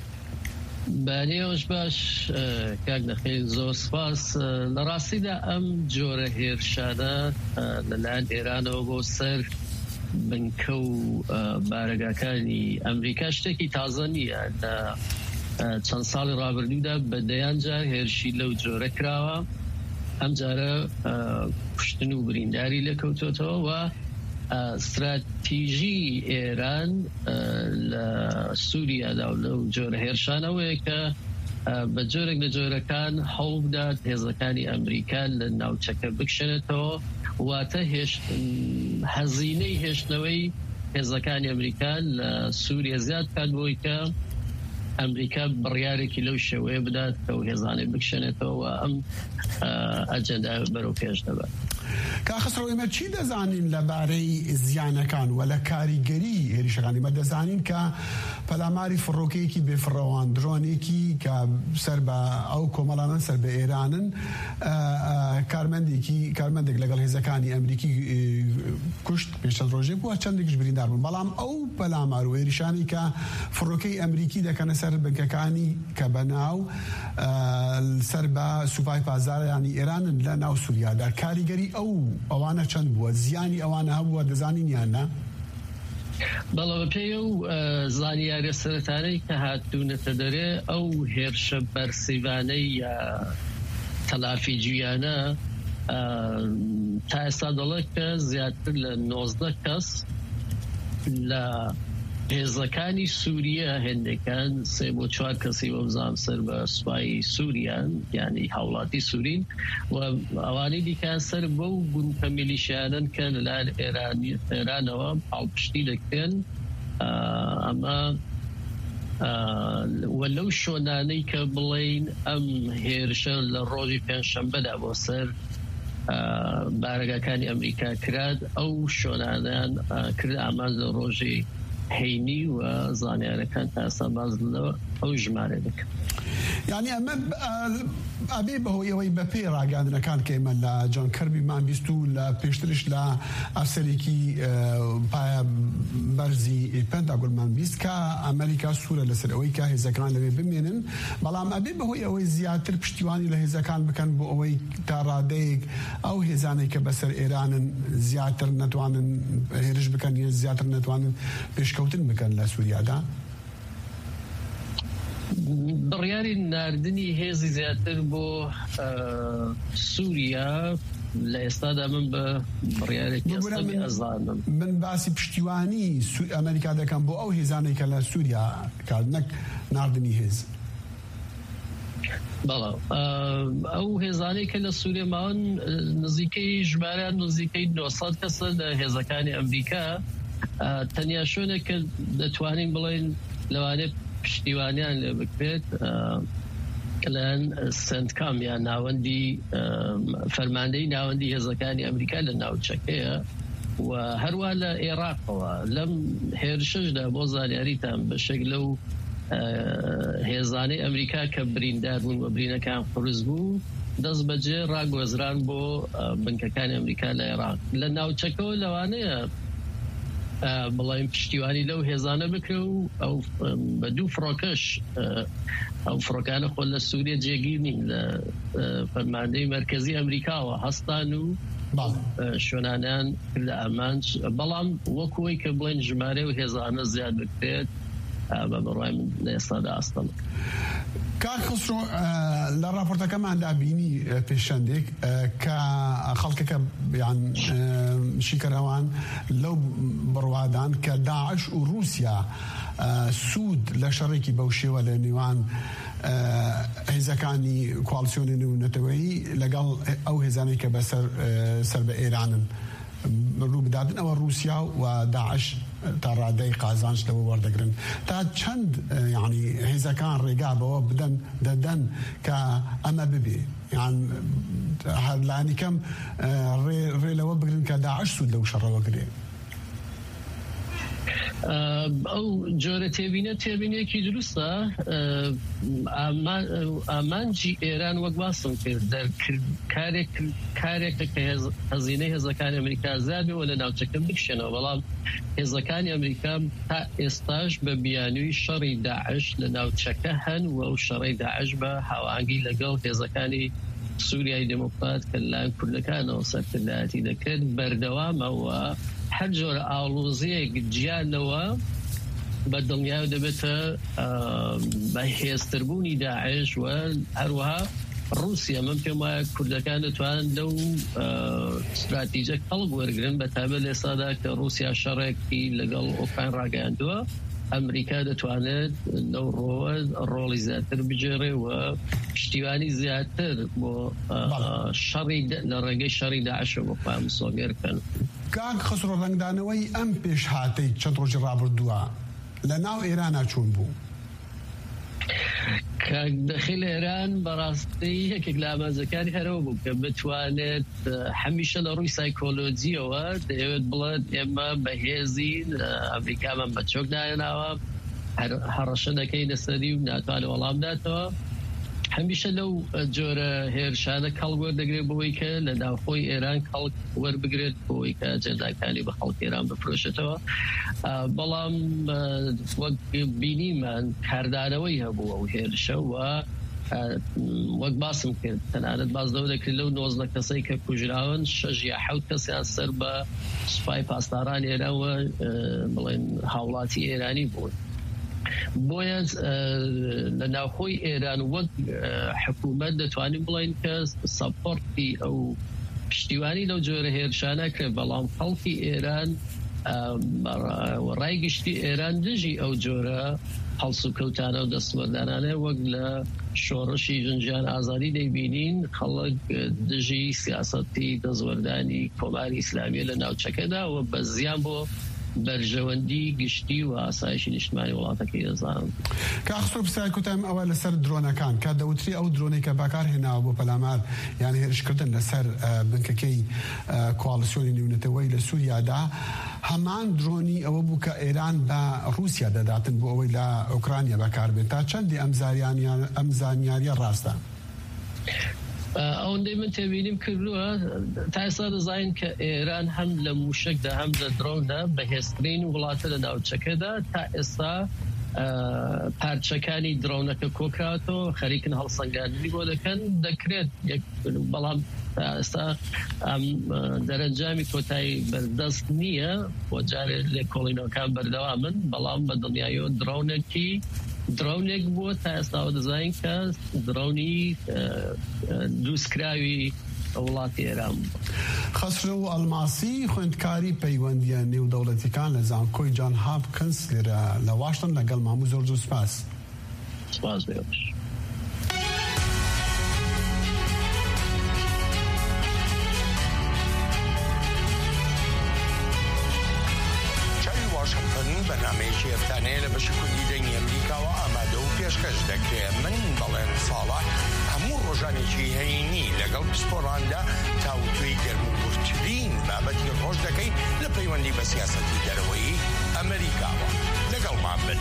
بانيوش باش كاك دخيل زور سباس لراسي دا أم جورة هيرشادا للان إيران وبو سر بنكو بارگاکانی امریکا شتێکی تازە نییە لە چەند ساڵی ڕابردوودا بەدەیان جار هێرشی لەو جۆرە کراوە ئەم جارە کوشتن و برینداری لەکەوتۆتەوە و استراتیژی ئێران لە سووریادا و لەو جۆرە هێرشانەوەیە کە بە جۆرێک لە جۆرەکان هەوڵ بدات هێزەکانی ئەمریکا لە ناوچەکە بکشێنێتەوە واتە هەزینەی هێشتنەوەی هێزەکانی ئەمریکا لە سووریا زیاد کات بۆی کە ئەمریکا بڕیارێکی لەو شێوەیە بدات کە و هێزانەی بکشێنێتەوە و ئەم ئەجەندا بەرەو پێش دەبات. كاخسرو إما تشي دزانين لباري زيانة كان ولا كاريجري هريشغاني ما دزانين كا فلاماري فروكيكي بفروان درونيكي كسربا أو كومالانا سربا إيرانن كارمنديكي كارمندك لقال هزكاني أمريكي كشت بيشتل روجي بوا چندك جبرين داربون بلام أو فلامارو هريشاني كا فروكي أمريكي دا كان سربا كاني كبناو سربا سوباي بازار يعني إيران لناو سوريا دا كاريجري أو أوانا چند بوا زياني أوانا هبوا دزانين يانا بەڵێ پێی و زانیاری سەرەتانەی کە هاتوونەتە دەرێ ئەو هێرشە بەرسیوانەی تەلافی گویانە تا ئێستا دەڵێت کە زیاتر لە نۆزدە کەس لە هێزەکانی سووریا هێندەکان سێ بۆ چوار کەسی وەبزان سەر بە سوپای سووریان یعنی هاوڵاتی سوورین و ئەوانەی دیکان سەر بەو گروپە میلیشیانن کە لەلایەن ئێرانەوە پاڵپشتی دەکرێن ئەمە و لەو شۆنانەی کە بڵێین ئەم هێرشە لە ڕۆژی پێنجشەمبەدا بۆ سەر بارگەکانی ئەمریکا کرد ئەو شۆنانیان کرد ئامانج لە ڕۆژی هەینی و زانیارەکان تاسا باز ئەو ژمارە دەکەن. یعنی ئەمە ئەبێ بەهۆی ئەوەی بە پێی ڕاگەاندنەکان کە ئێمە لە جۆن کەربیمان بیست و لە پێشترش لە ئەفسەرێکی پایە بەرزی پێنتاگۆنمان بیست کە ئەمریکا سوورە لەسەر ئەوەی کە هێزەکان لەوێ بمێنن، بەڵام ئەبێ بەهۆی ئەوەی زیاتر پشتیوانی لە هێزەکان بکەن بۆ ئەوەی تا ڕادەیەک ئەو هێزانەی کە بەسەر ئێرانن زیاتر نەتوانن هێرش بکەن یە زیاتر نەتوانن پێشکەوتن بکەن لە سووریادا. بڕیاری ناردنی هێزی زیاتر بۆ سووریا لە ئێستادا من بە بڕیارێکی ئەسڵی ئەزانم. من باسی پشتیوانی ئەمریکا دەکەم بۆ ئەو هێزانەی کە لە سووریا کار نەک ناردنی هێز. بەڵێ ئەو هێزانەی کە لە سووریا ماون نزیکەی ژمارەیان نزیکەی نۆ سەد کەسە لە هێزەکانی ئەمریکا، تەنیا شوێنێک کە دەتوانین بڵێن لەوانێ پشتیوانیان لێ بکرێت لەن سنتکام یان ناوەندی فەرماندەی ناوەندی هێزەکانی ئەمریکا لە ناوچەکەیە و هەروە لە عێراقەوە لەم هێرشەشدا بۆ زانیاریتان بەشێک لەو هێزانەی ئەمریکا کە بریندار بوون و برینەکان قورس بوو دەست بەجێ ڕاگوەزران بۆ بنکەکانی ئەمریکا لە عێراق. لە ناوچەکەەوە لەوانەیە بەڵام پشتیوانی لەو هێزانە بکرێ و ئەو بە دوو فڕۆکەش ئەو فڕۆکانە خۆ لە سووریا جێگیر نین لە فەرماندەی مەرکەزی ئەمریکاوە هەستان و شوێنانیان لە ئەمانج، بەڵام وەکوەی کە بڵێن ژمارە و هێزانە زیاد بکرێت بە بڕای من لە ئێستادا ئاستەڵ. کار خسرۆ لە راپۆرتەکەماندا بینی پێشەندێک کە خەڵکەکە یان شیکەرەوان لەو بڕوادان کە داعش و رووسیا سوود لە شەڕێکی بەو شێوە لە نێوان هێزەکانی کواڵسیۆنی نێونەتەوەیی لەگەڵ ئەو هێزانەی کە بەسەر سەر بە ئێرانن ڕوو بدادن ئەوە رووسیا و داعش تا ڕادەی قازانج لەوە وەردەگرن. تا چەند یعنی هێزەکان ڕێگا بەوە بدەن دەدەن کە ئەمە ببێ یان هەرلانی کەم ڕێ لەوە بگرن کە داعش سوود لەو شەڕەوە گرێ. ئەو جۆرە تێبینە تێبینێکی دروستە. ئامانجی ئێران وەک باسم کرد کارێکە کە هەزینەی هێزەکانی ئەمریکا زیادەوە لە ناوچەکە بکشێنەوە، بەڵام هێزەکانی ئەمریکا تا ئێستاش بە بیانووی شەڕی داعش لە ناوچەکە هەن و ئەو شەڕی داعش بە هاوانگی لەگەڵ هێزەکانی سووریای دموکرات کە لایەن کوردەکانەوە سەرکردایەتی دەکرد بەردەوامەوە هەر جۆرە ئاڵۆزیەک گیانەوە بە دڵنیاو دەبێتە بەهێزتربوونی داعش و هەروەها رووسیا من پێم وایە کوردەکان دەتوانن لەو استراتیجە هەڵ وەرگرن بە تایبەت لە ئێستادا کە رووسیا شەڕێکی لەگەڵ ئۆکراین ڕاگەیاندووە، ئەمریکا دەتوانێت لەو ڕۆوە ڕۆڵی زیاتر بجێڕێ و پشتیوانی زیاتر بۆ شەڕی لە ڕێگەی شەڕی داعشە بۆ خۆیان مسۆگەر بکەن. کاک خسرۆ ڕەنگدانەوەی ئەم پێش هاتەی چەند ڕۆژی ڕابردووە لە ناو ئێرانە چۆن بوو؟ کاک دەخیل ئێران بەڕاستی یەکێک لە ئامانجەکانی هەرەوە بوو کە بتوانێت هەمیشە لە ڕووی سایکۆلۆجیەوە دەیەوێت بڵێت ئێمە بەهێزین، ئەمریکامان بە چۆک داهێناوە، هەڕەشە دەکەی لەسەری و ناتوانێت وەڵام داتەوە. هەمیشە لەو جۆرە هێرشانە کەڵ وەردەگرێت بۆی کە لە ناوخۆی ئێران کەڵک وەربگرێت بۆی کە ئەجەنداکانی بە خەڵکی ئێران بفرۆشێتەوە. بەڵام وەک بینیمان کاردانەوەی هەبوو ئەو هێرشە و وەک باسم کرد تەنانەت بازدەوە دەکرێت لەو نۆزدە کەسەی کە کوژراون شەش یا حەوت کەسیان سەر بە سوپای پاسداران ئێرانەوە بڵێن هاوڵاتی ئێرانی بوون. بۆیە لە ناوخۆی ئێران وەک حکوومەت دەتوانین بڵین کە سەپۆرتی ئەو پشتیوانی لەو جۆرە هێرشانە کرد، بەڵام خەڵکی ئێران ڕای گشتی ئێران دژی ئەو جۆرە هەڵس و کەوتانە و دەستوەردانانە وەک لە شۆڕشی ژنجیان ئازادی دەیبینین خەڵک دژی سیاسەتی دەزوەردانی کۆماری ئیسلامیە لە ناوچەکەدا و بە زیان بۆ بەرژەوەندی گشتی و ئاسایشی نیشتمانی وڵاتەکەی دەزانن. کاخسۆ پرسیارکوتم ئەوە لەسەر درۆنەکان کە دەوتری ئەو درۆنەی کە بەکارهێناوە بۆ پەلامار یان هێرشکردن لەسەر بنکەکەی کۆالیسیۆنی نێونەتەوەی لە سووریادا هەمان درۆنی ئەوە بوو کە ئێران بە رووسیا دەداتن بۆ ئەوەی لە ئوکرانیا بەکاربێت تا چەندی ئەم زانیاریە ڕاستە؟ ئەوەندەی من تێبینیم کردووە تا ئێستا دەزانین کە ئێران هەم لە موشکدا هەم لە درۆندا بەهێزترین وڵاتە لە ناوچەکەدا تا ئێستا پارچەکانی درۆنەکە کۆکاتەوە خەریکن هەڵسەنگاندنی بۆ دەکەن دەکرێت بەڵام تا ئێستا دەرەنجامی کۆتایی بەردەست نییە بۆ جارێ لێکۆڵینەوەکان بەردەوامن بەڵام بە دڵنیاییەوە درۆنێکی درۆنێک بووە تا ئێستاوە دەزانین کە درۆنی دروستکراوی وڵاتی ئێران بوو. خەسرە و ئەلماسی خوێندکاری پەیوەندیە نێودەوڵەتیەکان لە زانکۆی جان هاپکنس لێرە لە واشنگتن لەگەڵ ماموو زۆر زۆر سپاس. سپاس بێوش. بەنامەیەکی هەفتانەیە لە بەشی کوردی دەنگی ئەمریکاوە ئامادە و پێشکەش دەکرێت. من بەڵێن ساڵات هەموو ڕۆژانێکی هەینی لەگەڵ پسپۆڕاندا تاوتوێی گەرموگورترین بابەتی ڕۆژ دەکەین لە پەیوەندی بە سیاسەتی دەرەوەی ئەمریکاوە. لەگەڵمان بن.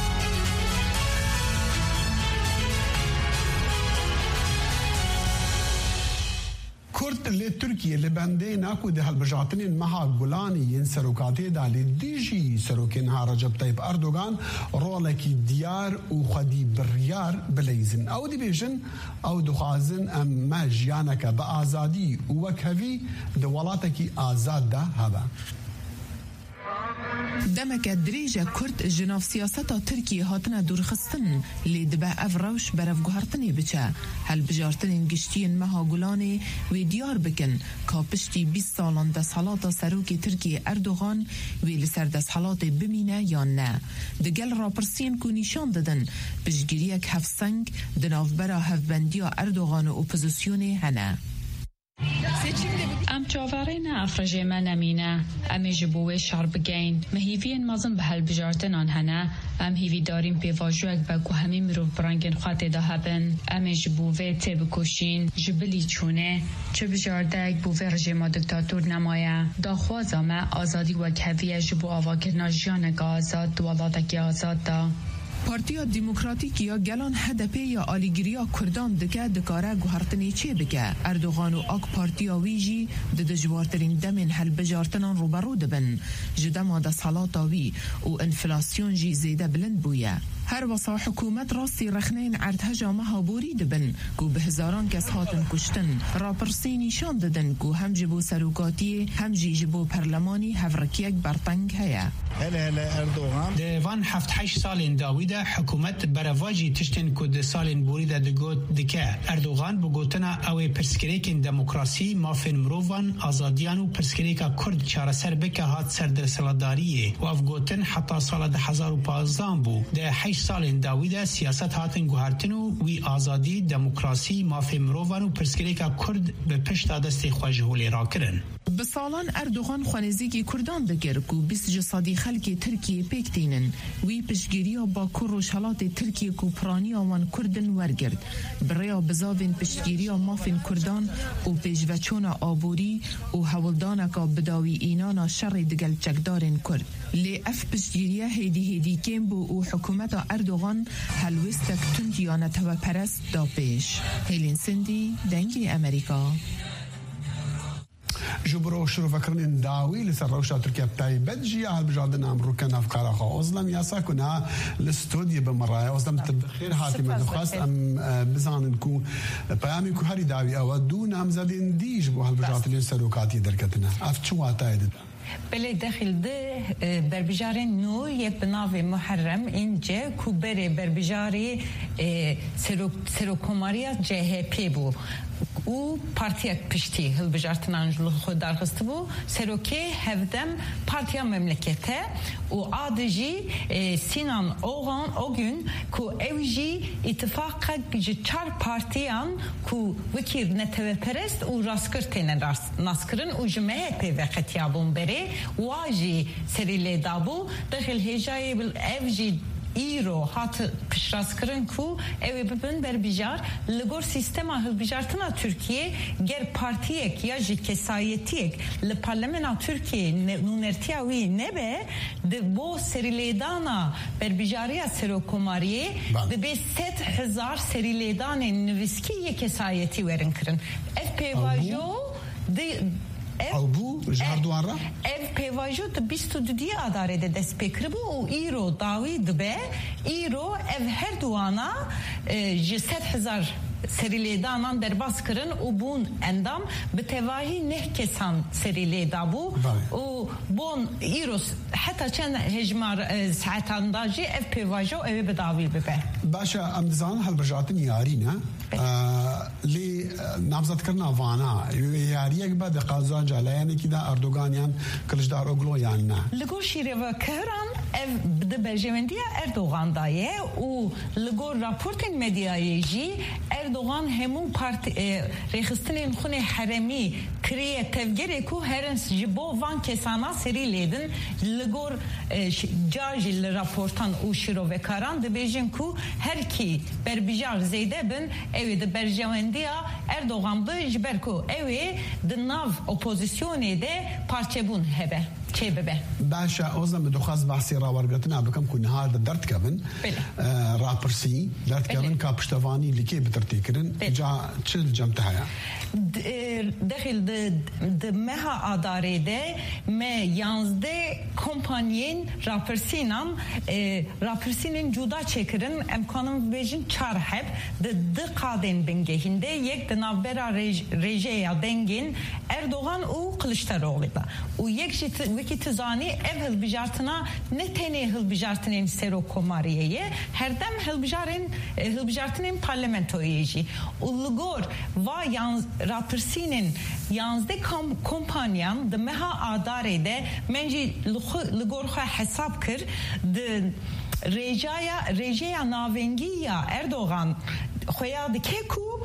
کورد لێ تورکیە لە بەندەی ناکو دە هەڵبژاتنین مەها گوڵانی یەن سەرۆکاتێدا لێ دیژی سەرۆکێن ها ڕەجەب تایب ئەردۆغان ڕۆڵێکی دیار و خەدی بڕیار بلەیزن. ئەو دەبێژن ئەو دخوازن ئەمە ژیانەکە بە ئازادی و وەکەوی دە وڵاتێکی ئازاددا هەبە. دەمەکە درێژە کورد ژناف سیاسەتا تورکیە هاتنە دوورخستن لێ دبە ئەڤ ڕەوش بەرەڤگوهارتنێ بچە هەلبژارتنên گشتیên meha Gulanê wê diyar bikin ka piştî bîst salan desthelata serokê Tirkiye Erdogan wê li ser desthelatê bimîne yan ne. Di gel rapirsiyên ku nîşan didin piştgiriyek hevseng di navbera hevbendiya Erdogan û opozisyonê hene. ام چاوەڕێنە ئەفرەژێمە نەمینە ئەمێ ji bo wê şer bigên me hîviyên mezin bi helbijartinan hene em hîvîdarîn pêvajoyek be ku hemî mirov bi rengên xwe têda hebin em ê ji bo vê tê bikoşîn ji bilî çûnê çi bijardeyek bo vê rejêma diktatûr nemaye daxwaza me azadî wekheviye ji bo avakirina jiyaneke azad di welatekî azad da. Partiya Demokratîk ya gelan H D P ya alîgiriya Kurdan dike dikare guhertinê çê bike. Erdogan û AK Partiya wî jî di dijwartirîn demên helbijartinan rûberû dibin. Ji dema desthelata wî û enflasyon jî zêde bilind bûye. Her wesa hikûmet rastî rexneyên erdheja meha borî dibin ku bi hizaran kes hatin kuştin. Rapirsî nîşan didin ku hem ji bo serokatiyê hem jî ji bo perlemanî hevrekiyek berteng heye. Hele hele Erdogan di van heft heşt salên dawî de hikûmet berevacî tiştên ku di salên borî de digot dike. Erdogan bi gotina ew ê pirsgirêkên demokrasî, mafên mirovan, azadiyan û pirsgirêka Kurd çareser bike hat ser desthilatdariyê û ev gotin heta sala di hezar û panzdeh bû. Di heşt salên dawî de siyaset hatin guhertin û wî azadî, demokrasî, mafên mirovan û pirsgirêka Kurd bi pişta destê xwe ji holê rakirin. Bi salan Erdogan xwenezîkî Kurdan dikir ku bîst ji sedî xelkê Tirkiye pêk tînin. Wî piştgiriya Bakur Rojhilatê Tirkiye ku piraniya wan Kurdin wergirt. Bi rêya bizavên piştgiriya mafên Kurdan û pêşveçûna aborî û hewildaneka bidawîînana şerê digel çekdarên Kurd. Lê ev piştgiriya hêdî hêdîkên bû û hikûmeta Erdogan helwestek tund ya neteweperest da pêş. Hêlin Sindî, Dengê Amerîka. جبرو شروع فكرين داوي لسروشة تركيا بتايبت جي على بجادنا أمريكا نافكارا خا أصلا ياسا كنا الاستوديو بمرايا أصلا تبخير هاتي من دخواست أم بزان نكو بيامي كو هاري داوي أو دون أمزادين ديج بو هالبجادين سروكاتي دركتنا أفتشو هاتايد بله داخل ده بربجارين نو یک بناوی محرم اینجا کوبره بربجاری سرو سروکماریا جهپی بو او partiya pişti hilbijartinancılığı xudarxıstı bu seroke hevdem partiya memlekete o adıcı e, Sinan Oğan o gün ku evji ittifaka gücü çar partiyan ku vekir neteveperest u raskır tenen naskırın u M H P ve xetiyabun beri واجي سری لیدابو داخل هجای بالافجی ایرو هات پشراسکرن کو اوی ببن بربیجار لگور سیستما هلبیجارتنا ترکیه گر پارتیک یا جی کسایتیک لپارلمنا ترکیه نونرتیا وی نبه ده بو سریلیدانا بربیجاریا سروکوماریه ده به ست هزار سریلیدان نویسکی یک کسایتی ورن کرن اف پی واجو ده او بو جاردوان را ev pevajo بیست و دو اداره ده دست پکر بو و ایرو داوی دبه ایرو ev her duana جست هزار سریلیدانان درباس کرن و بون اندام به تواهی نه کسان سریلیدا بو و بون ایروس حتی چند هجمار ساعتان داجی اف پیواجو او بداوی ببه باشا امدزان هل برجاتن یارینا لی نامزد کرنا وانا یاریک بعد قازان جالایانی که دا اردوغانیان کلشدار اوگلو یان نه لگو شیره و کران ev de berjevendiyê Erdoğan daye û li gor raportên medyayê jî Erdoğan hemû parti rêxistinên xunê heremî kiriye tevgerê ku herin ji bo van kesana serî lêdin li gor car jî li raportan û şîrovekaran dibêjin ku herkî berbijar zêde bin ew ê di berjevendiya Erdoğan bi ji ber ku ew ê di nav opozisyonê de parçebûn hebe چه ببه باشه اوزم دخواست بحثی را ورگتنا بکم که نهار درد کبن راپرسی درد کبن که پشتوانی لیکی بترتی کرن جا چل جمتها داخل د مها اداره ده me yazde kompanyen rapersinam rapersinin juda çekirin emkanım vejin çar hep de de kaden bengehinde yek de navbera rejeya dengin Erdoğan u Kılıçdaroğlu da u yek wiki tizani ev hilbijartına ne tene hilbijartının sero komariyeye herdem hilbijarın hilbijartının parlamentoyeji ulugor va yans rapersinin yazde kompanyan de meha adare de menji ligorha hesap kır de rejaya rejeya navengiya Erdoğan xoyadı keku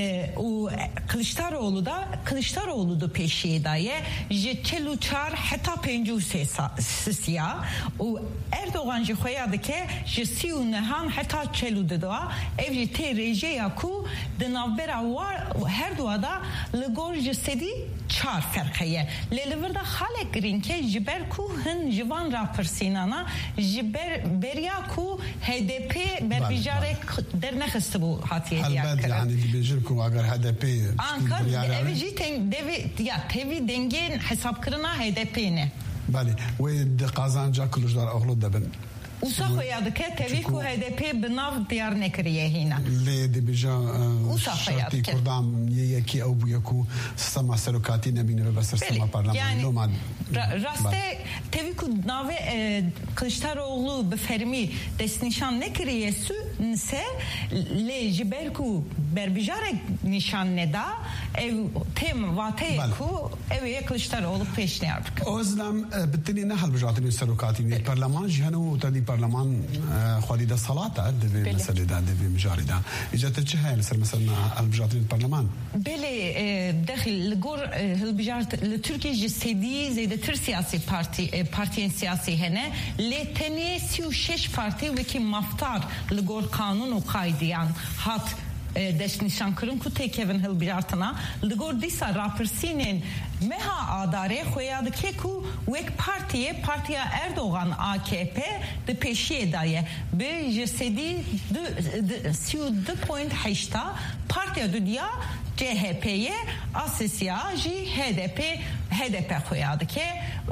u Kılıçdaroğlu da Kılıçdaroğlu da peşiye daye je çeluçar hatta pencu sesiya u Erdoğan je xoyadı ke je siu nehan hatta çeludu da evji te rejeya ku de navbera var her duada ligor je sedi çar ferqiye leleverda halek grinke jiber ku hin jivan rapersinana jiber berya ku H D P berbijare dernexisti bu hatiye diye yani dibejir ku agar H D P ankar evji ten devi ya tevi dengen hesap kırına H D P'ne bali ve de kazanca Kılıçdaroğlu da ben Usa xoyadı ke tevi ku H D P binav diyar nekriye hina. Le dibija şartı kurdam yeki au bu yaku sistema serokati nebine ve basar sistema parlamento nomad. Raste tevi ku nave Kılıçdaroğlu befermi desnişan nekriyesü nse le jiberku berbijare nişan neda ev tem vate ku ev Kılıçdaroğlu peşne artık. Ozlam bitini nehal bijatini serokati parlaman jihanu tadi برلمان خواهی دا صلاة دوی مسئله دا دوی مجاری دا اجازت چه های لسر مثلا البجارتین پارلمان؟ بله داخل لگور البجارت لترکیه جسدی زیده تر سیاسی پارتی پارتین سیاسی هنه لیتنی سی و شش پارتی وکی مفتار لگور قانون و قایدیان هات deş nişan kırın ku tekevin hilbijartına ligor disa rapersinin meha adare xoyadı keku vek partiye partiya Erdoğan A K P de peşiye daye be jesedi de siu de point heşta partiya dünya C H P'ye asesiya ji H D P H D P xoyadı ke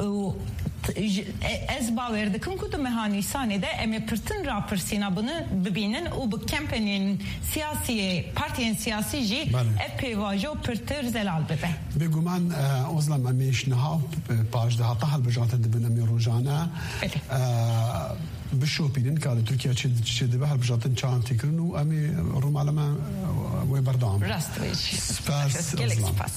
ez baver dikim ku tu mehanîsanê de em ê pirtin rapirsîna bunu bibînin û bi kampaniyên siyasî partiyên siyasî jî ev pêvajo pirtir zelal bibe. Bêguman ozlam em ê niha pajdeha hilbijartin dibin em ê rojane bişopînin ka li Tirkiye çi dibe hilbijartin çaran têkirin û em ê rûmalema wê berdam. Rast wê spas gelek spas.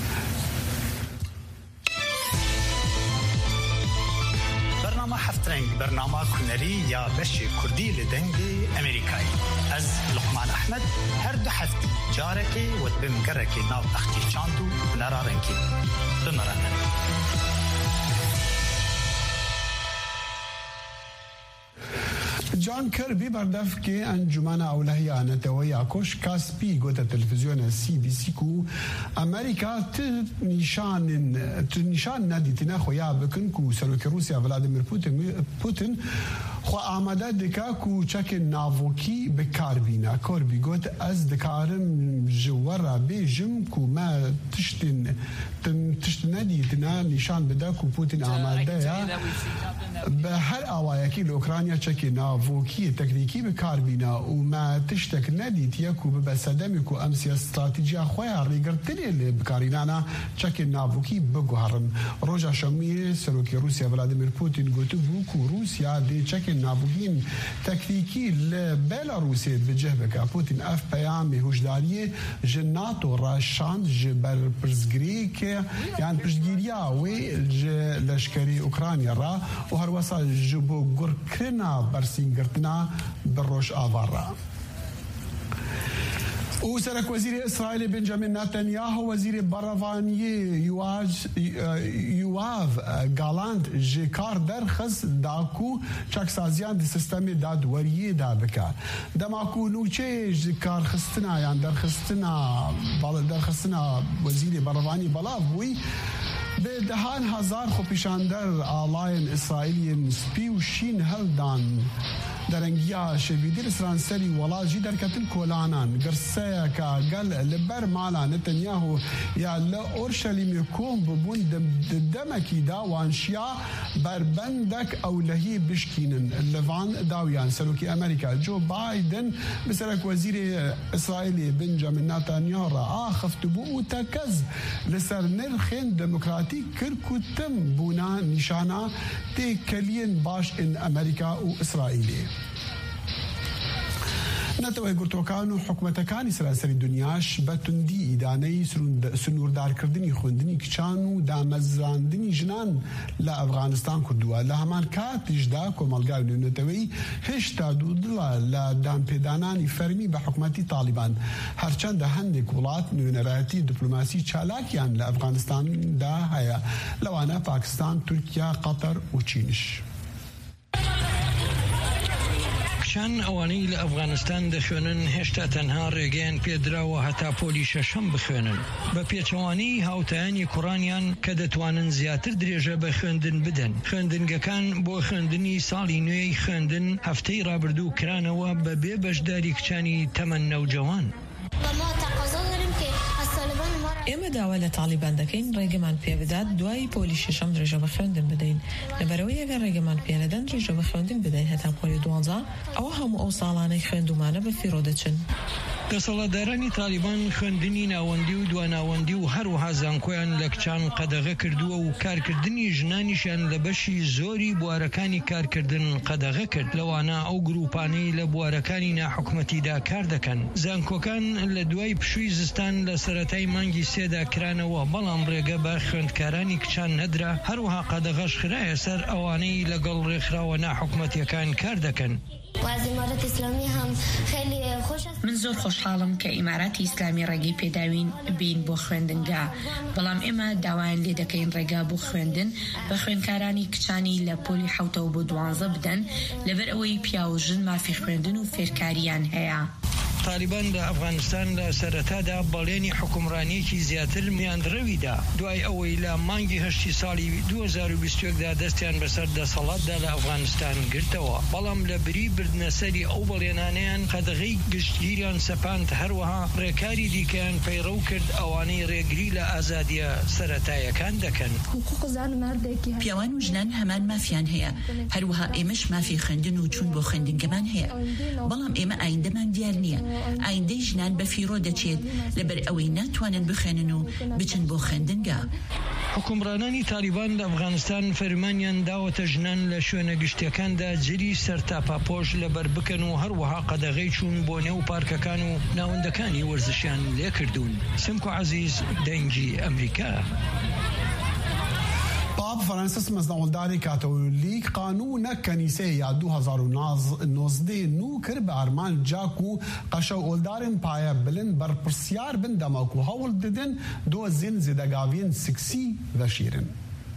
هفت رنگ برنامه هنری یا بشی کردی لدنگ امریکایی از لقمان احمد هر دو هفته جارکی و بمگرکی ناو تختی چاندو نرارنکی بمرانه جان کربی بردف که انجمن اولهی آنتوی آکوش کاسپی گوته تلویزیون سی بی سی کو امریکا نشان نشان ندیتنا خویا بکن کو سروک روسیا ولادیمیر پوتین پوتین خو آماده دکا کو چک ناوکی به کاربینا کربی گوت از دکارم جوارا بیجم کو ما تشتن تشتن ندیتنا نشان بده کو پوتین آماده یا به هر آوایکی لوکرانیا چک ناوکی تکنیکی به کاربینا و ما تشتک ندیت یکو به صدمی کو امسی استراتژی خویا ریگرتنی لبکارینانا چک ناوکی بگوهرن روجا شمی سروکی روسیا ولادیمیر پوتین گوتو بو کو روسیا دی چک ناوگین تکنیکی لبلاروسی بجه بکا پوتین اف پیامی هوشداری جناتو راشاند جبر پرزگری که یعنی پرزگیریا وی لشکری اوکرانیا را و هر وسا جبو گرکرنا برسینگرتنا بروش آوارا وسرك وزير إسرائيل بنجامين نتنياهو وزير برافانيي يواج يواف غالاند جيكار درخص داكو چاك سازيان دي سيستمي داد وريه دابكا دماكو نوچه جيكار خستنا يعني درخستنا درخستنا وزير برافاني بلافوي به دهان هزار خو پیشاندر آلاین اسرائیلی سپی و شین هلدان درنگیا شویدی اسرانسلی ولاجی در کتن کولانان گرسه کا گل لبر مالا نتنیاهو یا لأورشلیم کوم ببون دمکی دا وانشیا بربندک اولهی بشکینن لوان داویان سلوکی امریکا جو بایدن بسرک وزیر اسرائیلی بنجامین نتنیاهو را آخفت بو تکز لسر نرخین دموکراتی کرکو تم بونا نشانا تی کلین باش ان امریکا و اسرائیلی نتوه گرتوکان و حکومتکانی سراسری دنیاش بتندی ایدانهی سنوردار کردنی خوندنی کچان و دامزراندنی جنان لأفغانستان کردوها لهمان کاتش دا کمالگار نتوهی هشتا دودلا لدام پیدانانی فرمی به حکومتی طالبان هرچند هندک ولات نونراتی دیپلوماسی چالاکیان لأفغانستان دا هیا لوانا پاکستان ترکیه قطر و چینش چەند ئەوانەی لە ئەفغانستان دەخوێنن هێشتا تەنها ڕێگەیان پێدراوە هەتا پۆلی شەشەم بخوێنن بە پێچەوانی هاوتایانی کوڕانیان کە دەتوانن زیاتر درێژە بە خوێندن بدەن خوێندنگەکان بۆ خوێندنی ساڵی نوێی خوێندن هەفتەی ڕابردوو کرانەوە بە بێ بەشداری کچانی تەمەن نەوجەوان ئێمە داوا لە تاڵیبان دەکەین ڕێگەمان پێ بدات دوای پۆلی شەشەم درێژە بە خوێندن بدەین لەبەرەوەی ئەگەر ڕێگەمان پێنەدەن درێژە بە خوێندن بدەین هەتا پۆلی دوانزە ئەوە هەموو ئەو ساڵانەی خوێندومانە بە فیرۆ دەچن دەسەڵاتدارانی تالیبان خوێندنی ناوەندی و دواناوەندی و هەروەها زانکۆیان لە کچان قەدەغە کردووە و کارکردنی ژنانیشیان لە بەشی زۆری بوارەکانی کارکردن قەدەغە کرد لەوانە ئەو گروپانەی لە بوارەکانی ناحکومەتیدا کار دەکەن زانکۆکان لە دوای پشووی زستان لە سەرەتای مانگی سێدا کرانەوە بەڵام ڕێگە بە خوێندکارانی کچان نەدرا هەروەها قەدەغەش خرایە سەر ئەوانەی لەگەڵ ڕێکخراوە ناحکومەتیەکان کار دەکەن من زۆر خۆشحاڵم کە ئیماراتی ئیسلامی ڕێگەی پێداوین بین بۆ خوێندنگا بەڵام ئێمە داوایان لێ دەکەین ڕێگا بۆ خوێندن بە خوێندکارانی کچانی لە پۆلی حوتەوە بۆ دوانزە بدەن لەبەر ئەوەی پیا و ژن مافی خوێندن و فێرکاریان هەیە طالبان لە ئەفغانستان لە سەرەتادا بەڵێنی حکومڕانیەکی زیاتر میاندڕەویدا دوای ئەوەی لە مانگی هەشتی ساڵی دوو هەزار و بیست و یەکدا دەستیان بەسەر دەسەڵاتدا لە ئەفغانستان گرتەوە بەڵام لە بری بردنەسەری ئەو بەڵێنانەیان قەدەغەی گشتگیریان سەپاند هەروەها ڕێکاری دیکەیان پەیڕەو کرد ئەوانەی ڕێگری لە ئازادیە سەرەتایەکان دەکەن پیاوان و ژنان هەمان مافیان هەیە هەروەها ئێمەش مافی خوێندن و چوون بۆ خوێندنگەمان هەیە بەڵام ئێمە ئایندەمان دیار نییە ئایندەی ژنان بە فیرۆ دەچێت لەبەر ئەوەی ناتوانن بخوێنن و بچن بۆ خوێندنگە حکومڕانانی تالیبان لە ئەفغانستان فەرمانیان داوەتە ژنان لە شوێنە گشتیەکاندا جری سەرتاپاپۆش لەبەر بکەن و هەروەها قەدەغەی چوون بۆ نێو پارکەکان و ناوەندەکانی وەرزشیان لێکردوون سمکو عەزیز دەنگی ئەمریکا پاپ فرانسیس مزناولداری کاتولیک قانون کنیسه یا دو هزار و نوزده نو کر به ارمان جاکو قشو اولدارن پایا بلن بر پرسیار بن دماکو هول ددن دو زین زدگاوین سکسی و شیرن.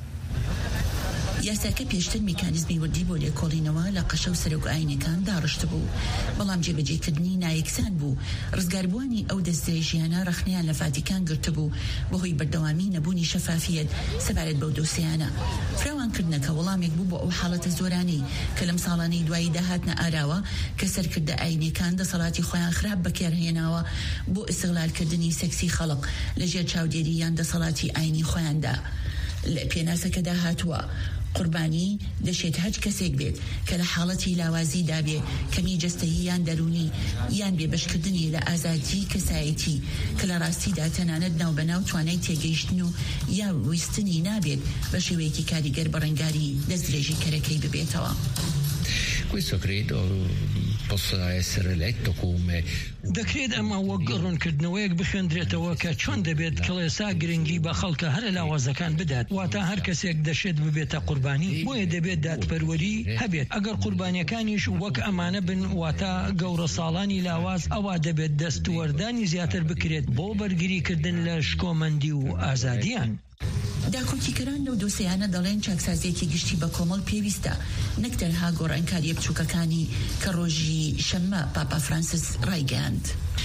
یاساکە پێشتر میکانیزمی وردی بۆ لێکۆڵینەوە لە قەشە و سەرۆک ئاینەکان داڕشت بوو، بەڵام جێبەجێکردنی نایەکسان بوو. ڕزگاربووانی ئەو دەستدرێژیانە ڕەخنەیان لە ڤاتیکان گرتبوو بەهۆی بەردەوامی نەبوونی شەفافیەت سەبارەت بەو دۆسیانە. فراوانکردنەکە وەڵامێک بوو بۆ ئەو حاڵەتە زۆرانەی کە لەم ساڵانەی دوایی داهاتنە ئاراوە کە سەرکردە ئاینەکان دەسەڵاتی خۆیان خراپ بەکارهێناوە بۆ ئیستیغلالکردنی سەکسی خەڵق لەژێر چاودێری یان دەسەڵاتی ئاینی خۆیاندا. لە پێناسەکەدا هاتووە قوربانی دەشێت هەچ کەسێک بێت کە لە حاڵەتی لاوازی دابێ کەمی جەستەیی یان دەرونی یان بێبەشکردنی لە ئازادی کەسایەتی کە لە ڕاستیدا تەنانەت ناوبەناو توانای تێگەیشتن و یا ویستنی نابێت بە شێوەیەکی کاریگەر بە ڕەنگاری دەستدرێژی کەرەکەی ببێتەوە. Questo credo possa essere letto come دەکرێت ئەمە وەک ڕوونکردنەوەیەک بخوێندرێتەوە کە چۆن دەبێت کڵێسا گرنگی بە خەڵکە هەرە لاوازەکان بدات، واتە هەر کەسێک دەشێت ببێتە قوربانی، بۆیە دەبێت دادپەروەری هەبێت. ئەگەر قوربانیەکانیش وەک ئەمانە بن واتە گەورە ساڵانی لاواز، ئەوە دەبێت دەستوەردانی زیاتر بکرێت بۆ بەرگریکردن لە شکۆمەندی و ئازادیان. داکۆکیکەران لەو دۆسیانە دەڵێن چاکسازیەکی گشتی بە کۆمەڵ پێویستە، نەک تەنها گۆڕانکاریە بچووکەکانی کە ڕۆژی شەممە پاپا فرانسیس ڕایگەاند.